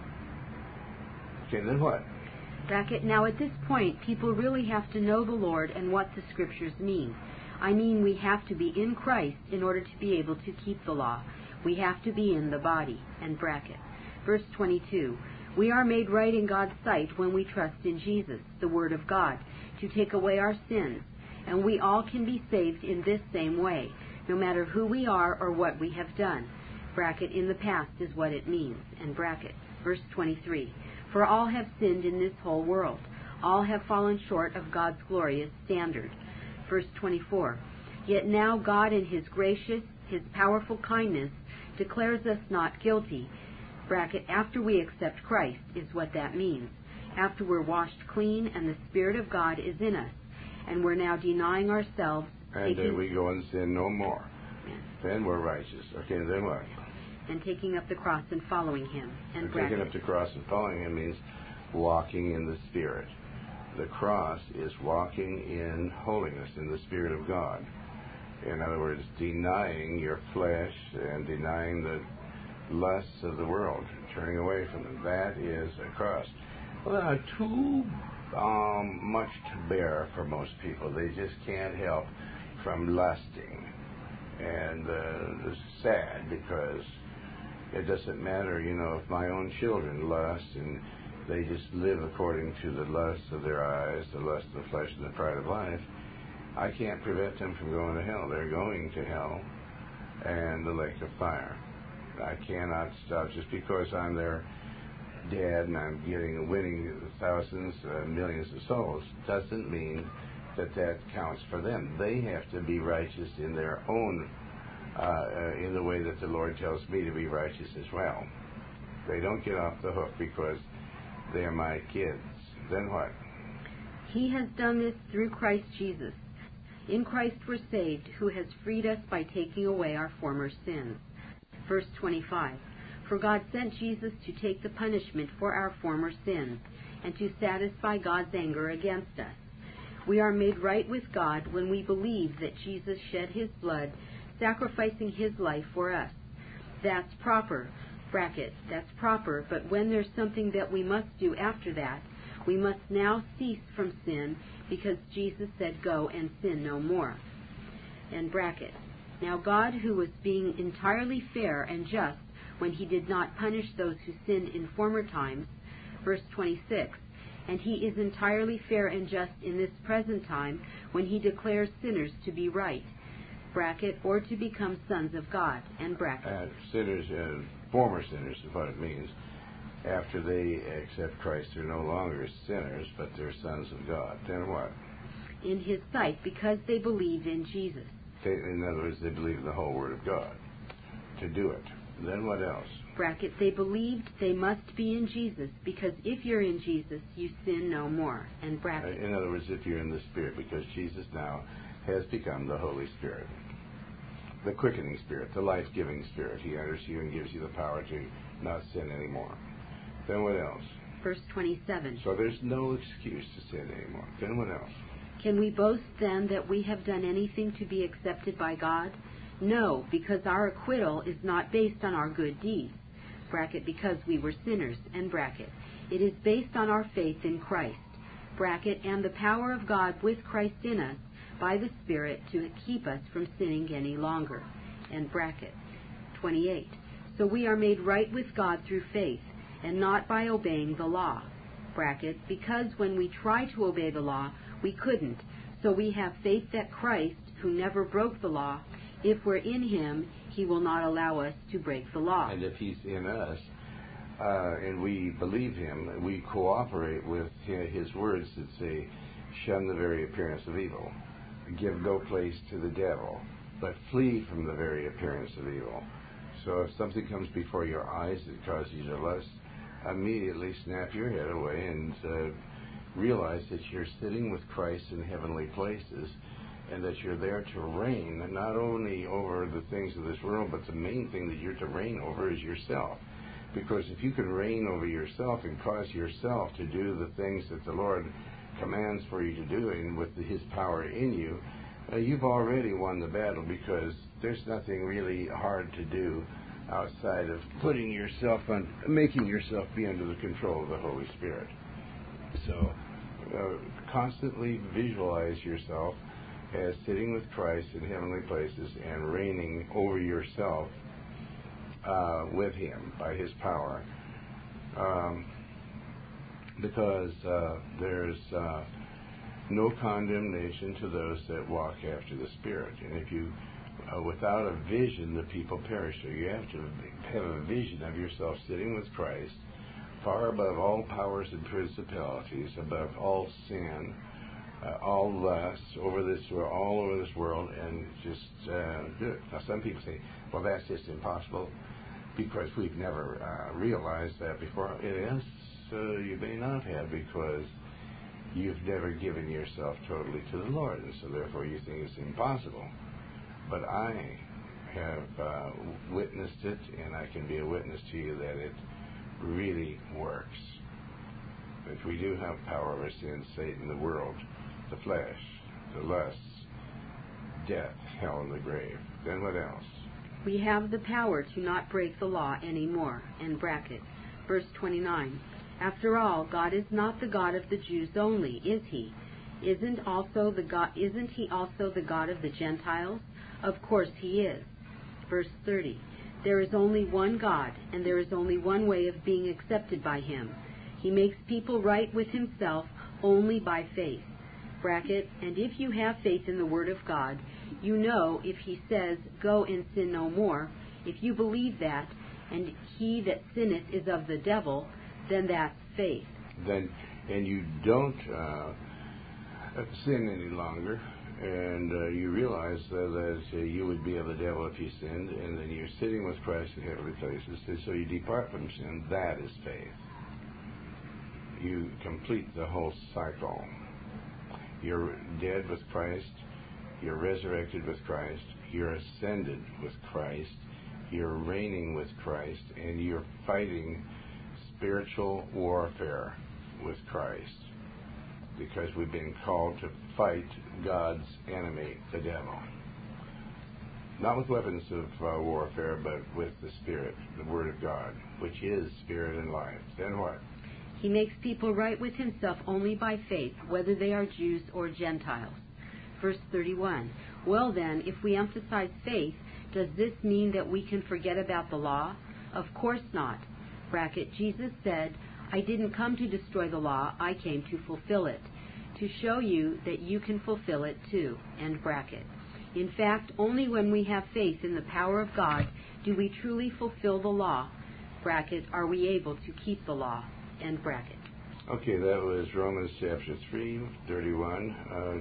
Okay, then what? Bracket. Now at this point, people really have to know the Lord and what the Scriptures mean. I mean, we have to be in Christ in order to be able to keep the law. We have to be in the body. And bracket. Verse twenty-two. We are made right in God's sight when we trust in Jesus, the Word of God, to take away our sins. And we all can be saved in this same way, no matter who we are or what we have done. Bracket. In the past is what it means. And bracket. Verse twenty-three. For all have sinned in this whole world. All have fallen short of God's glorious standard. Verse twenty-four. Yet now God in His gracious, His powerful kindness declares us not guilty. Bracket. After we accept Christ is what that means. After we're washed clean and the Spirit of God is in us. And we're now denying ourselves. And taking, then we go and sin no more. Then we're righteous. Okay, then what? And taking up the cross and following Him. And, and bracket. taking up the cross and following Him means walking in the Spirit. The cross is walking in holiness, in the Spirit of God. In other words, denying your flesh and denying the lusts of the world, turning away from them. That is a cross. Well, they are too um, much to bear for most people. They just can't help from lusting. And uh, it's sad because it doesn't matter, you know, if my own children lust and they just live according to the lust of their eyes, the lust of the flesh and the pride of life, I can't prevent them from going to hell. They're going to hell and the lake of fire. I cannot stop just because I'm their dad and I'm getting winning thousands, uh, millions of souls. Doesn't mean that that counts for them. They have to be righteous in their own, uh, uh, in the way that the Lord tells me to be righteous as well. They don't get off the hook because They are my kids. Then what? He has done this through Christ Jesus. In Christ we're saved, who has freed us by taking away our former sins. Verse twenty-five. For God sent Jesus to take the punishment for our former sins, and to satisfy God's anger against us. We are made right with God when we believe that Jesus shed his blood, sacrificing his life for us. That's proper, bracket, that's proper, but when there's something that we must do after that, we must now cease from sin, because Jesus said, go and sin no more. And bracket. Now God, who was being entirely fair and just when he did not punish those who sinned in former times, verse twenty-six, and he is entirely fair and just in this present time when he declares sinners to be right, bracket, or to become sons of God, and bracket. Uh, sinners, uh, former sinners is what it means. After they accept Christ, they're no longer sinners, but they're sons of God. Then what? In his sight, because they believe in Jesus. They, in other words, they believe in the whole Word of God to do it. Then what else? Bracket, they believed they must be in Jesus, because if you're in Jesus, you sin no more. And bracket. Uh, in other words, if you're in the Spirit, because Jesus now has become the Holy Spirit, the quickening Spirit, the life-giving Spirit. He enters you and gives you the power to not sin anymore. Then what else? Verse twenty-seven. So there's no excuse to sin anymore. Then what else? Can we boast then that we have done anything to be accepted by God? No, because our acquittal is not based on our good deeds, bracket, because we were sinners, and bracket. It is based on our faith in Christ, bracket, and the power of God with Christ in us by the Spirit to keep us from sinning any longer, and bracket. twenty-eight. So we are made right with God through faith, and not by obeying the law, bracket, because when we tried to obey the law, we couldn't. So we have faith that Christ, who never broke the law, if we're in him, he will not allow us to break the law. And if he's in us, uh, and we believe him, we cooperate with his words that say, shun the very appearance of evil, give no place to the devil, but flee from the very appearance of evil. So if something comes before your eyes that causes you to lust, immediately snap your head away and uh, realize that you're sitting with Christ in heavenly places, and that you're there to reign not only over the things of this world, but the main thing that you're to reign over is yourself. Because if you can reign over yourself and cause yourself to do the things that the Lord commands for you to do, and with his power in you, uh, you've already won the battle, because there's nothing really hard to do outside of putting yourself on, making yourself be under the control of the Holy Spirit. So uh, constantly visualize yourself as sitting with Christ in heavenly places and reigning over yourself uh, with him by his power. Um, because uh, there's uh, no condemnation to those that walk after the Spirit. And if you, uh, without a vision, the people perish. So you have to have a vision of yourself sitting with Christ, far above all powers and principalities, above all sin, Uh, all lust over this, all over this world, and just uh, do it. Now, some people say, "Well, that's just impossible," because we've never uh, realized that before. It is. Uh, you may not have, because you've never given yourself totally to the Lord, and so therefore you think it's impossible. But I have uh, witnessed it, and I can be a witness to you that it really works. If we do have power over sin, Satan, the world, the flesh, the lusts, death, hell, and the grave. Then what else? We have the power to not break the law anymore. And bracket. Verse twenty-nine. After all, God is not the God of the Jews only, is he? Isn't also the God isn't he also the God of the Gentiles? Of course he is. Verse thirty. There is only one God, and there is only one way of being accepted by him. He makes people right with himself only by faith. Bracket, and if you have faith in the Word of God, you know if he says, go and sin no more, if you believe that, and he that sinneth is of the devil, then that's faith. Then, and you don't uh, sin any longer, and uh, you realize uh, that uh, you would be of the devil if you sinned, and then you're sitting with Christ in heavenly places, and so you depart from sin. That is faith. you complete the whole cycle. You're dead with Christ, you're resurrected with Christ, you're ascended with Christ, you're reigning with Christ, and you're fighting spiritual warfare with Christ, because we've been called to fight God's enemy, the devil. Not with weapons of uh, warfare, but with the Spirit, the Word of God, which is Spirit and life. Then what? He makes people right with himself only by faith, whether they are Jews or Gentiles. Verse thirty-one. Well then, if we emphasize faith, does this mean that we can forget about the law? Of course not. Bracket, Jesus said, I didn't come to destroy the law, I came to fulfill it, to show you that you can fulfill it too. End bracket. In fact, only when we have faith in the power of God do we truly fulfill the law. Bracket, are we able to keep the law? End bracket. Okay, that was Romans chapter three, thirty-one,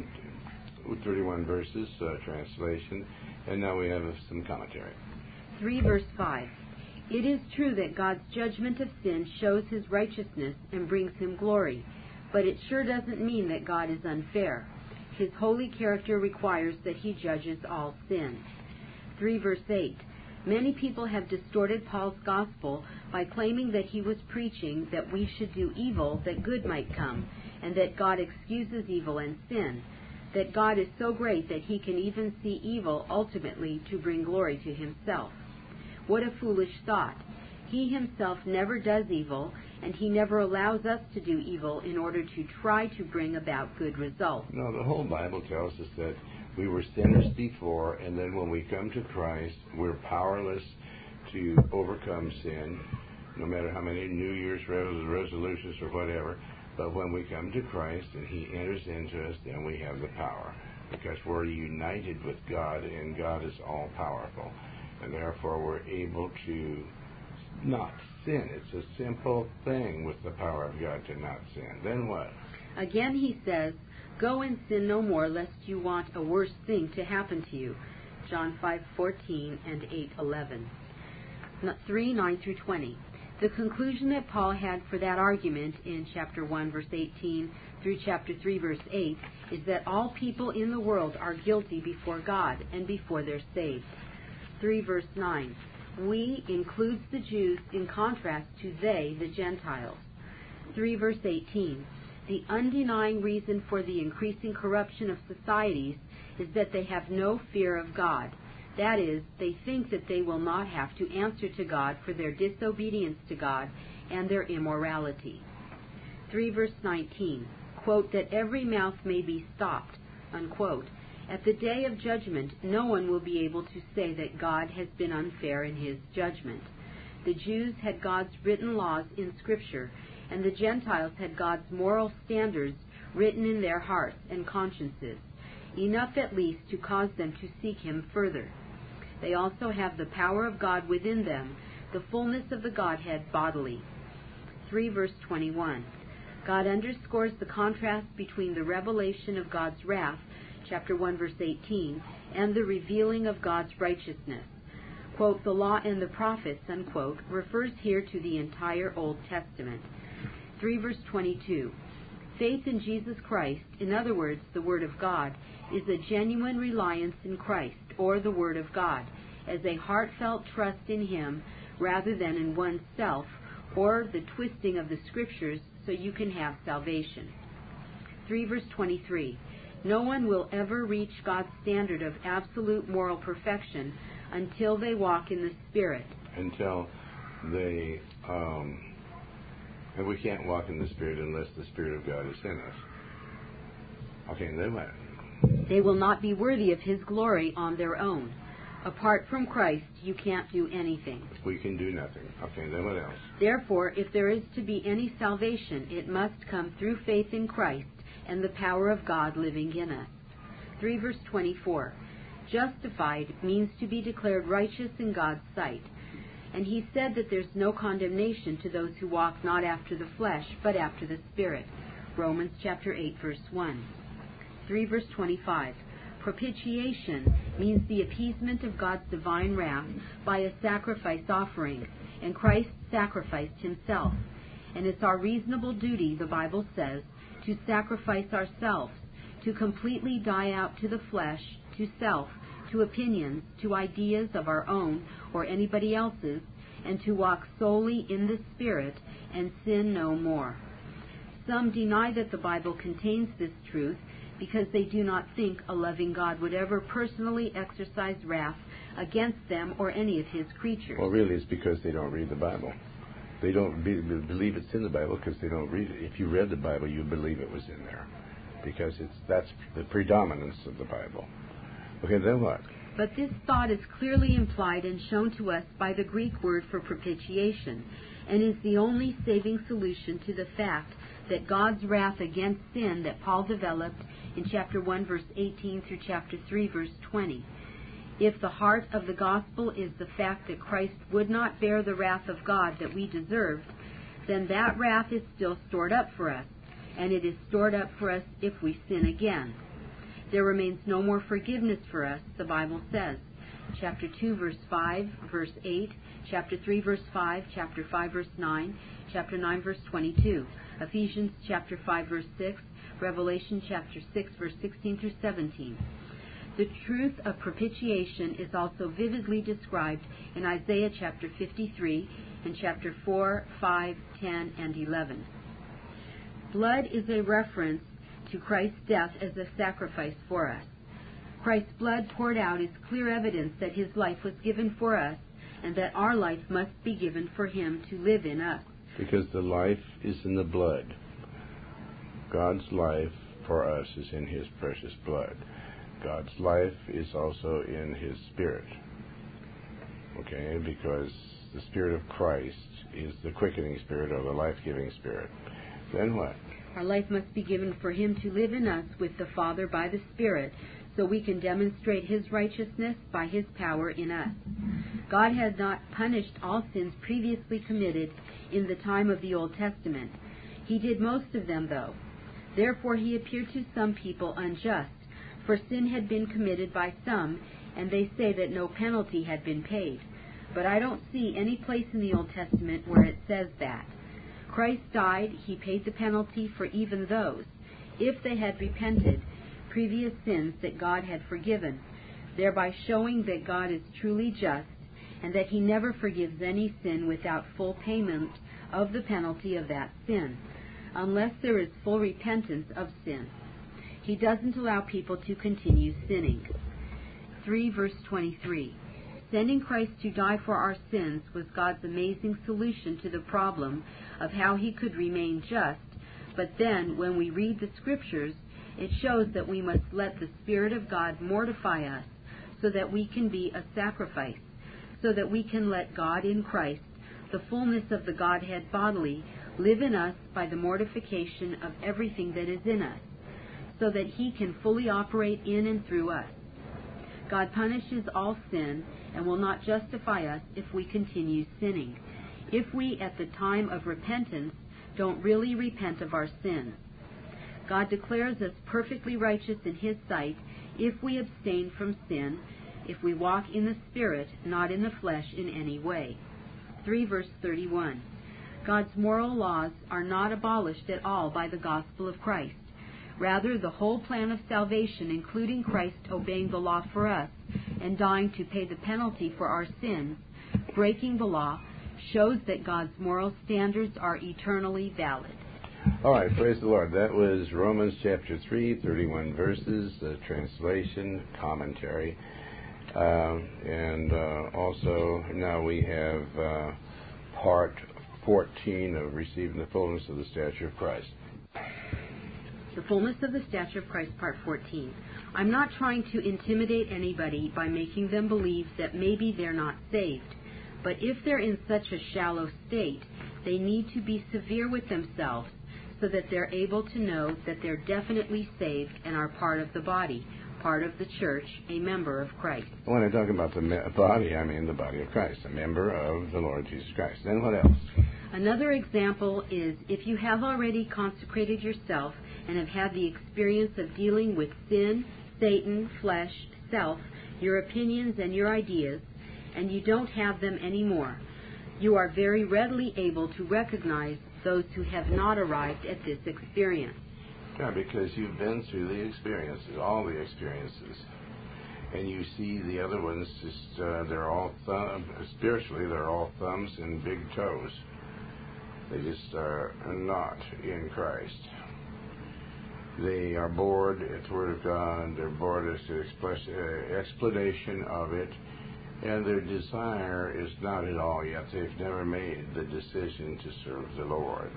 uh, thirty-one verses, uh, translation. And now we have some commentary. three verse five. It is true that God's judgment of sin shows his righteousness and brings him glory, but it sure doesn't mean that God is unfair. His holy character requires that he judges all sin. three verse eight. Many people have distorted Paul's gospel by claiming that he was preaching that we should do evil that good might come, and that God excuses evil and sin, that God is so great that he can even see evil ultimately to bring glory to himself. What a foolish thought. He himself never does evil, and he never allows us to do evil in order to try to bring about good results. No, the whole Bible tells us that we were sinners before, and then when we come to Christ, we're powerless to overcome sin, no matter how many New Year's resolutions or whatever. But when we come to Christ and he enters into us, then we have the power, because we're united with God, and God is all-powerful. And therefore we're able to not sin. It's a simple thing with the power of God to not sin. Then what? Again he says, go and sin no more, lest you want a worse thing to happen to you. John five fourteen and eight eleven. three nine through twenty. The conclusion that Paul had for that argument in chapter one, verse eighteen, through chapter three, verse eight, is that all people in the world are guilty before God and before they're saved. three, verse nine. We includes the Jews in contrast to they, the Gentiles. three, verse eighteen. The undenying reason for the increasing corruption of societies is that they have no fear of God. That is, they think that they will not have to answer to God for their disobedience to God and their immorality. three, verse nineteen. Quote, that every mouth may be stopped, unquote. At the day of judgment, no one will be able to say that God has been unfair in his judgment. The Jews had God's written laws in Scripture, and the Gentiles had God's moral standards written in their hearts and consciences, enough at least to cause them to seek him further. They also have the power of God within them, the fullness of the Godhead bodily. three, verse twenty-one. God underscores the contrast between the revelation of God's wrath, chapter one, verse eighteen, and the revealing of God's righteousness. Quote, the law and the prophets, unquote, refers here to the entire Old Testament. three, verse twenty-two. Faith in Jesus Christ, in other words, the Word of God, is a genuine reliance in Christ, or the Word of God, as a heartfelt trust in him rather than in oneself, or the twisting of the Scriptures so you can have salvation. three, verse twenty-three. No one will ever reach God's standard of absolute moral perfection until they walk in the Spirit. Until they, um, and we can't walk in the Spirit unless the Spirit of God is in us. Okay, then what? They will not be worthy of his glory on their own. Apart from Christ, you can't do anything. We can do nothing. Okay, then what else? Therefore, if there is to be any salvation, it must come through faith in Christ and the power of God living in us. three, verse twenty-four. Justified means to be declared righteous in God's sight. And he said that there's no condemnation to those who walk not after the flesh, but after the Spirit. Romans chapter eight, verse one. three, verse twenty-five. Propitiation means the appeasement of God's divine wrath by a sacrifice offering, and Christ sacrificed himself. and it's our reasonable duty, the Bible says, to sacrifice ourselves, to completely die out to the flesh, to self, to opinions, to ideas of our own or anybody else's, and to walk solely in the Spirit and sin no more. Some deny that the Bible contains this truth because they do not think a loving God would ever personally exercise wrath against them or any of his creatures. Well, really, it's because they don't read the Bible. They don't be, believe it's in the Bible because they don't read it. If you read the Bible, you believe it was in there, because it's that's the predominance of the Bible. Okay, then what? But this thought is clearly implied and shown to us by the Greek word for propitiation, and is the only saving solution to the fact that God's wrath against sin that Paul developed in chapter one, verse eighteen through chapter three, verse twenty. If the heart of the gospel is the fact that Christ would not bear the wrath of God that we deserved, then that wrath is still stored up for us, and it is stored up for us if we sin again. There remains no more forgiveness for us, the Bible says. Chapter two, verse five, verse eight, chapter three, verse five, chapter five, verse nine, chapter nine, verse twenty-two, Ephesians chapter five, verse six, Revelation chapter six, verse sixteen through seventeen. The truth of propitiation is also vividly described in Isaiah chapter fifty-three and chapter four, five, ten, and eleven. Blood is a reference to Christ's death as a sacrifice for us. Christ's blood poured out is clear evidence that his life was given for us, and that our life must be given for him to live in us. Because the life is in the blood. God's life for us is in his precious blood. God's life is also in his Spirit. Okay, because the Spirit of Christ is the quickening Spirit or the life-giving Spirit. Then what? Our life must be given for him to live in us with the Father by the Spirit, so we can demonstrate his righteousness by his power in us. God had not punished all sins previously committed in the time of the Old Testament. He did most of them, though. Therefore he appeared to some people unjust, for sin had been committed by some, and they say that no penalty had been paid. But I don't see any place in the Old Testament where it says that. Christ died, he paid the penalty for even those, if they had repented, previous sins that God had forgiven, thereby showing that God is truly just, and that he never forgives any sin without full payment of the penalty of that sin, unless there is full repentance of sin. He doesn't allow people to continue sinning. three verse twenty-three. Sending Christ to die for our sins was God's amazing solution to the problem of how he could remain just, but then, when we read the Scriptures, it shows that we must let the Spirit of God mortify us so that we can be a sacrifice, so that we can let God in Christ, the fullness of the Godhead bodily, live in us by the mortification of everything that is in us, so that he can fully operate in and through us. God punishes all sin and will not justify us if we continue sinning, if we, at the time of repentance, don't really repent of our sins. God declares us perfectly righteous in his sight if we abstain from sin, if we walk in the Spirit, not in the flesh in any way. three verse thirty-one. God's moral laws are not abolished at all by the gospel of Christ. Rather, the whole plan of salvation, including Christ obeying the law for us and dying to pay the penalty for our sins, breaking the law, shows that God's moral standards are eternally valid. All right, praise the Lord. That was Romans chapter three, thirty-one verses, the translation, commentary. Uh, and uh, also now we have uh, part fourteen of Receiving the Fullness of the Stature of Christ. The Fullness of the Stature of Christ, part fourteen. I'm not trying to intimidate anybody by making them believe that maybe they're not saved. But if they're in such a shallow state, they need to be severe with themselves so that they're able to know that they're definitely saved and are part of the body, part of the church, a member of Christ. When I talk about the me- body, I mean the body of Christ, a member of the Lord Jesus Christ. Then what else? Another example is if you have already consecrated yourself and have had the experience of dealing with sin, Satan, flesh, self, your opinions and your ideas, and you don't have them anymore, you are very readily able to recognize those who have not arrived at this experience. Yeah, because you've been through the experiences, all the experiences. And you see the other ones, just uh, they're all, thumb, spiritually, they're all thumbs and big toes. They just are not in Christ. They are bored at the Word of God. They're bored as to expl- uh, explanation of it. And their desire is not at all yet. They've never made the decision to serve the Lord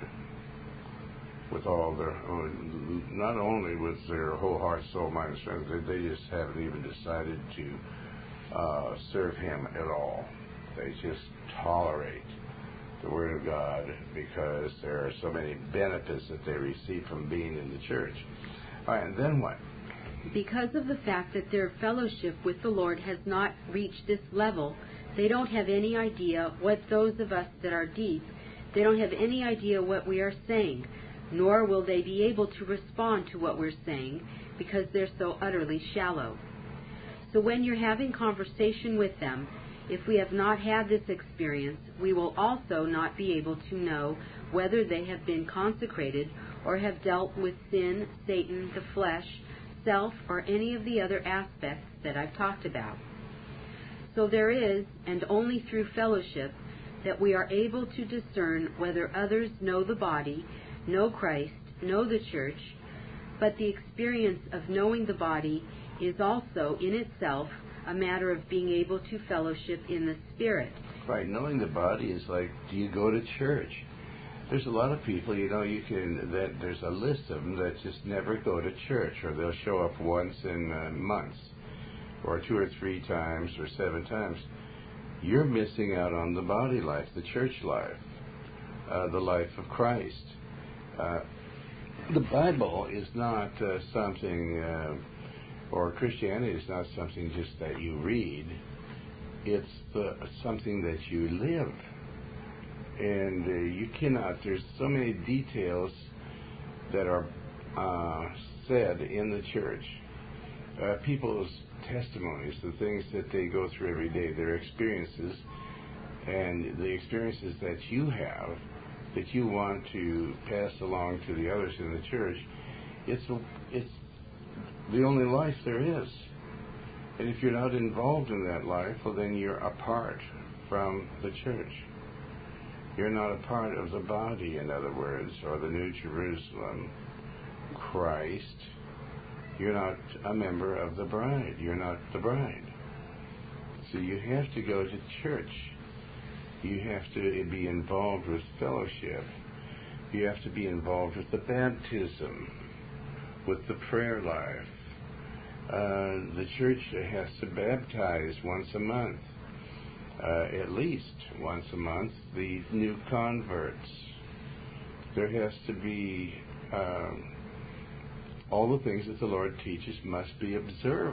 with all their, not only with their whole heart, soul, mind, and strength, they just haven't even decided to uh, serve Him at all. They just tolerate the Word of God because there are so many benefits that they receive from being in the church. All right, and then what? Because of the fact that their fellowship with the Lord has not reached this level, they don't have any idea what those of us that are deep, they don't have any idea what we are saying, nor will they be able to respond to what we're saying because they're so utterly shallow. So when you're having conversation with them, if we have not had this experience, we will also not be able to know whether they have been consecrated or have dealt with sin, Satan, the flesh, self, or any of the other aspects that I've talked about. So there is, and only through fellowship, that we are able to discern whether others know the body, know Christ, know the church, but the experience of knowing the body is also in itself a matter of being able to fellowship in the Spirit. Right, knowing the body is like, do you go to church? There's a lot of people, you know, you can, that there's a list of them that just never go to church, or they'll show up once in uh, months, or two or three times, or seven times. You're missing out on the body life, the church life, uh, the life of Christ. Uh, the Bible is not uh, something, uh, or Christianity is not something just that you read. It's the, something that you live. And uh, you cannot, there's so many details that are uh, said in the church. Uh, people's testimonies, the things that they go through every day, their experiences, and the experiences that you have, that you want to pass along to the others in the church, it's, a, it's the only life there is. And if you're not involved in that life, well, then you're apart from the church. You're not a part of the body, in other words, or the New Jerusalem, Christ. You're not a member of the bride. You're not the bride. So you have to go to church. You have to be involved with fellowship. You have to be involved with the baptism, with the prayer life. Uh, the church has to baptize once a month. Uh, at least once a month, the new converts. There has to be um, all the things that the Lord teaches must be observed,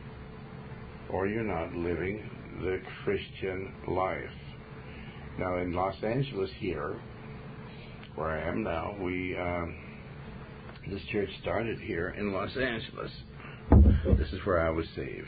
or you're not living the Christian life. Now, in Los Angeles here, where I am now, we um, this church started here in Los Angeles. This is where I was saved.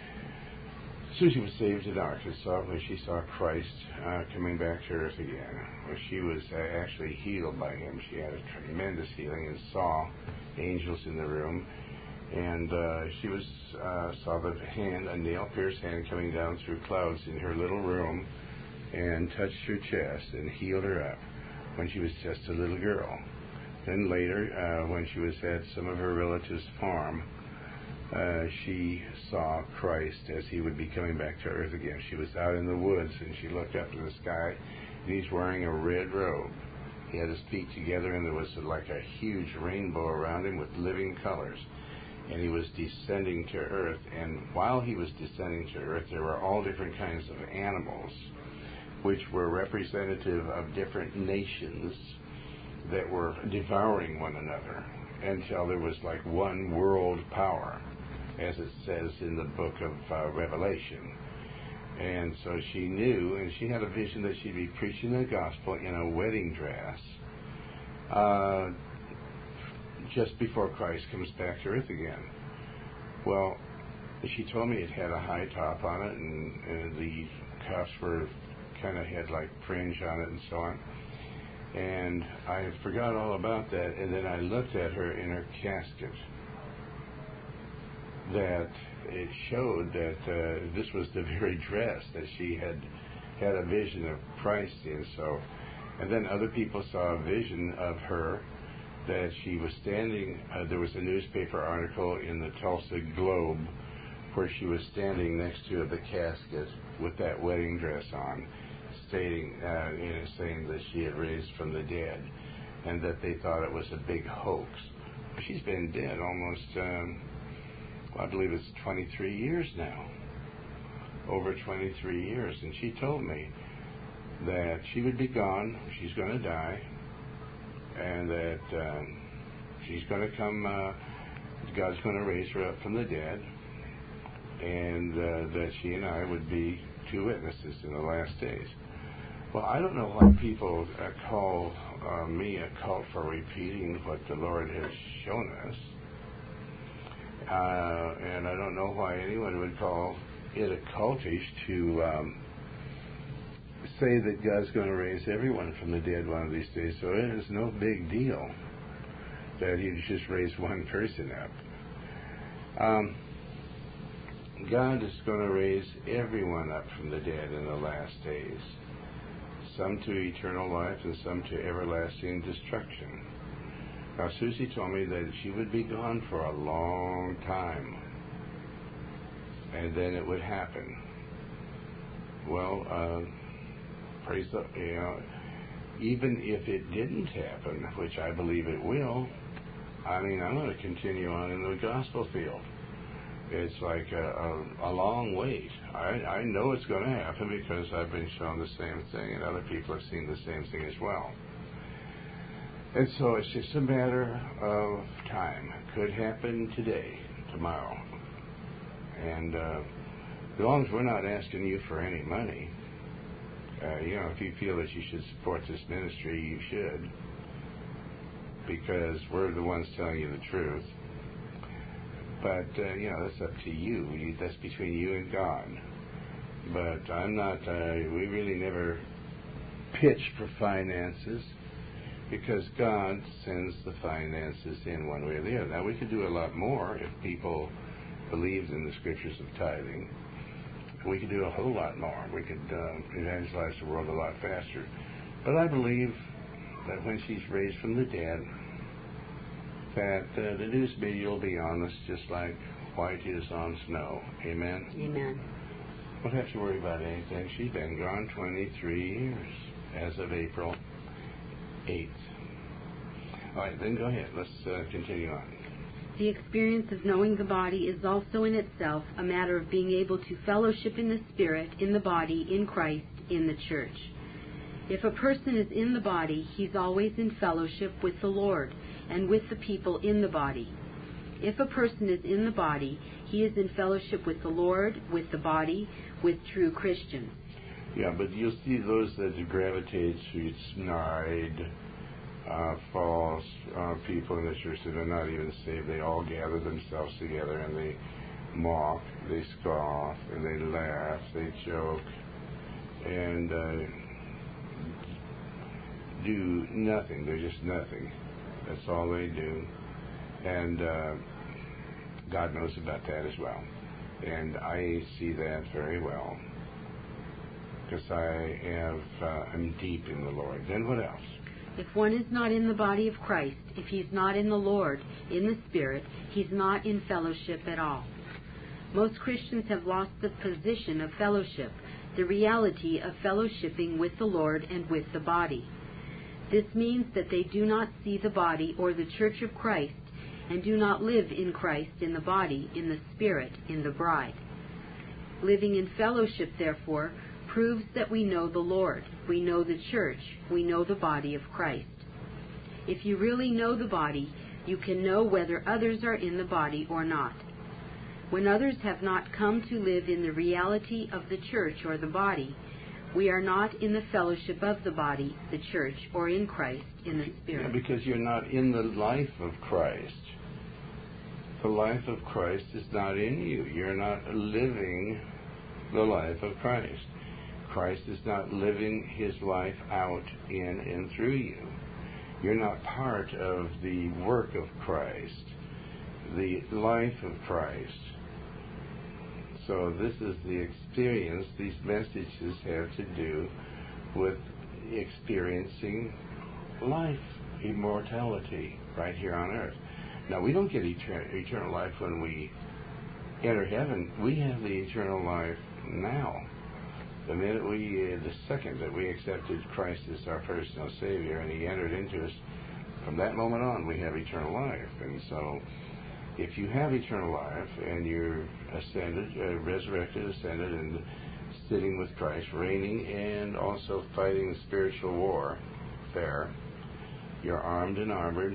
Susie was saved in Arkansas when she saw Christ uh, coming back to earth again. Well, she was uh, actually healed by Him. She had a tremendous healing and saw angels in the room. And uh, she was uh, saw the hand, a nail-pierced hand coming down through clouds in her little room and touched her chest and healed her up when she was just a little girl. Then later, uh, when she was at some of her relatives' farm, Uh, she saw Christ as He would be coming back to earth again. She was out in the woods, and she looked up to the sky, and He's wearing a red robe. He had His feet together, and there was like a huge rainbow around Him with living colors. And He was descending to earth, and while He was descending to earth, there were all different kinds of animals, which were representative of different nations that were devouring one another until there was like one world power, as it says in the book of uh, Revelation. And so she knew, and she had a vision that she'd be preaching the gospel in a wedding dress uh, just before Christ comes back to earth again. Well, she told me it had a high top on it, and, and the cuffs were kind of had like fringe on it and so on. And I forgot all about that, and then I looked at her in her casket. That it showed that uh, this was the very dress that she had had a vision of Christ in. So, and then other people saw a vision of her that she was standing. Uh, there was a newspaper article in the Tulsa Globe where she was standing next to the casket with that wedding dress on, stating, uh, you know, saying that she had raised from the dead, and that they thought it was a big hoax. She's been dead almost, um, well, I believe it's twenty-three years now, over twenty-three years, and she told me that she would be gone, she's going to die, and that um, she's going to come, uh, God's going to raise her up from the dead, and uh, that she and I would be two witnesses in the last days. Well, I don't know why people uh, call uh, me a cult for repeating what the Lord has shown us. Uh, and I don't know why anyone would call it a cultish to um, say that God's going to raise everyone from the dead one of these days. So it is no big deal that He just raised one person up. Um, God is going to raise everyone up from the dead in the last days. Some to eternal life and some to everlasting destruction. Now, Susie told me that she would be gone for a long time, and then it would happen. Well, uh, praise the, you know, even if it didn't happen, which I believe it will, I mean, I'm going to continue on in the gospel field. It's like a, a, a long wait. I, I know it's going to happen because I've been shown the same thing, and other people have seen the same thing as well. And so it's just a matter of time. It could happen today, tomorrow. And uh, as long as we're not asking you for any money, uh, you know, if you feel that you should support this ministry, you should, because we're the ones telling you the truth. But, uh, you know, that's up to you. you. That's between you and God. But I'm not, uh, we really never pitch for finances because God sends the finances in one way or the other. Now, we could do a lot more if people believed in the scriptures of tithing. We could do a whole lot more. We could uh, evangelize the world a lot faster. But I believe that when she's raised from the dead, that uh, the news media will be on us just like white is on snow. Amen? Amen. Don't have to worry about anything. She's been gone twenty-three years as of April eighth. All right, then go ahead. Let's uh, continue on. The experience of knowing the body is also in itself a matter of being able to fellowship in the Spirit, in the body, in Christ, in the church. If a person is in the body, he's always in fellowship with the Lord and with the people in the body. If a person is in the body, he is in fellowship with the Lord, with the body, with true Christians. Yeah, but you'll see those that gravitate to snide, uh, false uh, people in the church that are not even saved. They all gather themselves together and they mock, they scoff, and they laugh, they joke, and uh, do nothing. They're just nothing. That's all they do. And uh, God knows about that as well. And I see that very well. Because I have, uh, I'm deep in the Lord. Then what else? If one is not in the body of Christ, if he's not in the Lord, in the Spirit, he's not in fellowship at all. Most Christians have lost the position of fellowship, the reality of fellowshipping with the Lord and with the body. This means that they do not see the body or the church of Christ and do not live in Christ in the body, in the Spirit, in the bride. Living in fellowship, therefore, proves that we know the Lord, we know the church, we know the body of Christ. If you really know the body, you can know whether others are in the body or not. When others have not come to live in the reality of the church or the body, we are not in the fellowship of the body, the church, or in Christ, in the Spirit. Yeah, because you're not in the life of Christ. The life of Christ is not in you. You're not living the life of Christ. Christ is not living his life out in and through you. You're not part of the work of Christ, the life of Christ. So this is the experience. These messages have to do with experiencing life, immortality, right here on earth. Now, we don't get etern- eternal life when we enter heaven. We have the eternal life now. The minute we, uh, the second that we accepted Christ as our personal Savior and he entered into us, from that moment on we have eternal life. And so if you have eternal life and you're ascended, uh, resurrected, ascended, and sitting with Christ, reigning and also fighting the spiritual war there, you're armed and armored,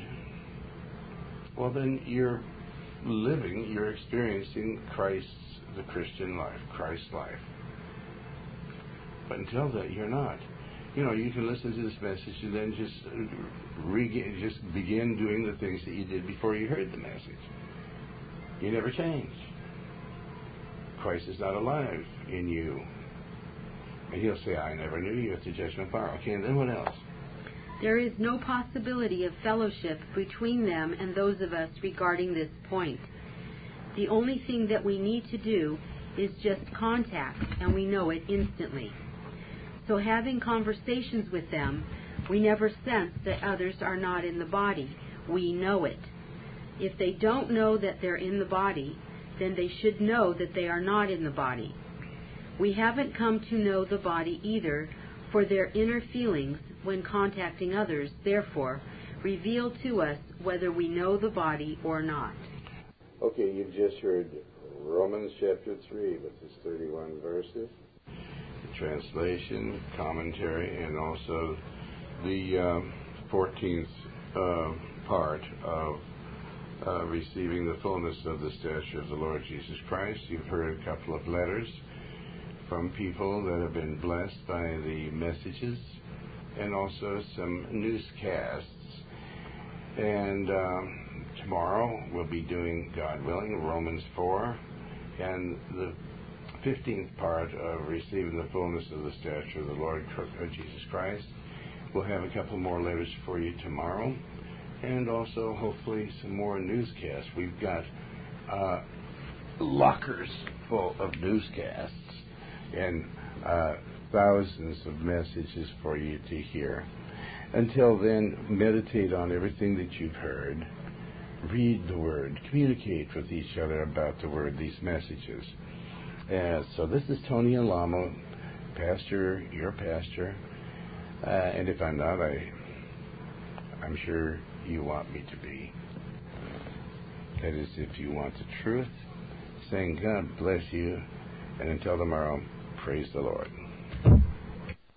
well then you're living, you're experiencing Christ's, the Christian life, Christ's life. But until that, you're not. You know, you can listen to this message and then just re- just begin doing the things that you did before you heard the message. You never change. Christ is not alive in you. And he'll say, I never knew you at the judgment bar. Okay, and then what else? There is no possibility of fellowship between them and those of us regarding this point. The only thing that we need to do is just contact, and we know it instantly. So having conversations with them, we never sense that others are not in the body. We know it. If they don't know that they're in the body, then they should know that they are not in the body. We haven't come to know the body either, for their inner feelings when contacting others, therefore, reveal to us whether we know the body or not. Okay, you've just heard Romans chapter three with its thirty-one verses, the translation, commentary, and also the uh, fourteenth uh, part of uh, receiving the fullness of the stature of the Lord Jesus Christ. You've heard a couple of letters from people that have been blessed by the messages, and also some newscasts. And um, tomorrow we'll be doing, God willing, Romans four, and the fifteenth part of receiving the fullness of the stature of the Lord Jesus Christ. We'll have a couple more letters for you tomorrow, and also hopefully some more newscasts. We've got uh, lockers full of newscasts and uh, thousands of messages for you to hear. Until then, meditate on everything that you've heard. Read the Word. Communicate with each other about the Word, these messages. Uh, so this is Tony Alamo, pastor, your pastor. Uh, and if I'm not, I, I'm sure you want me to be. That is, if you want the truth, saying God bless you. And until tomorrow, praise the Lord.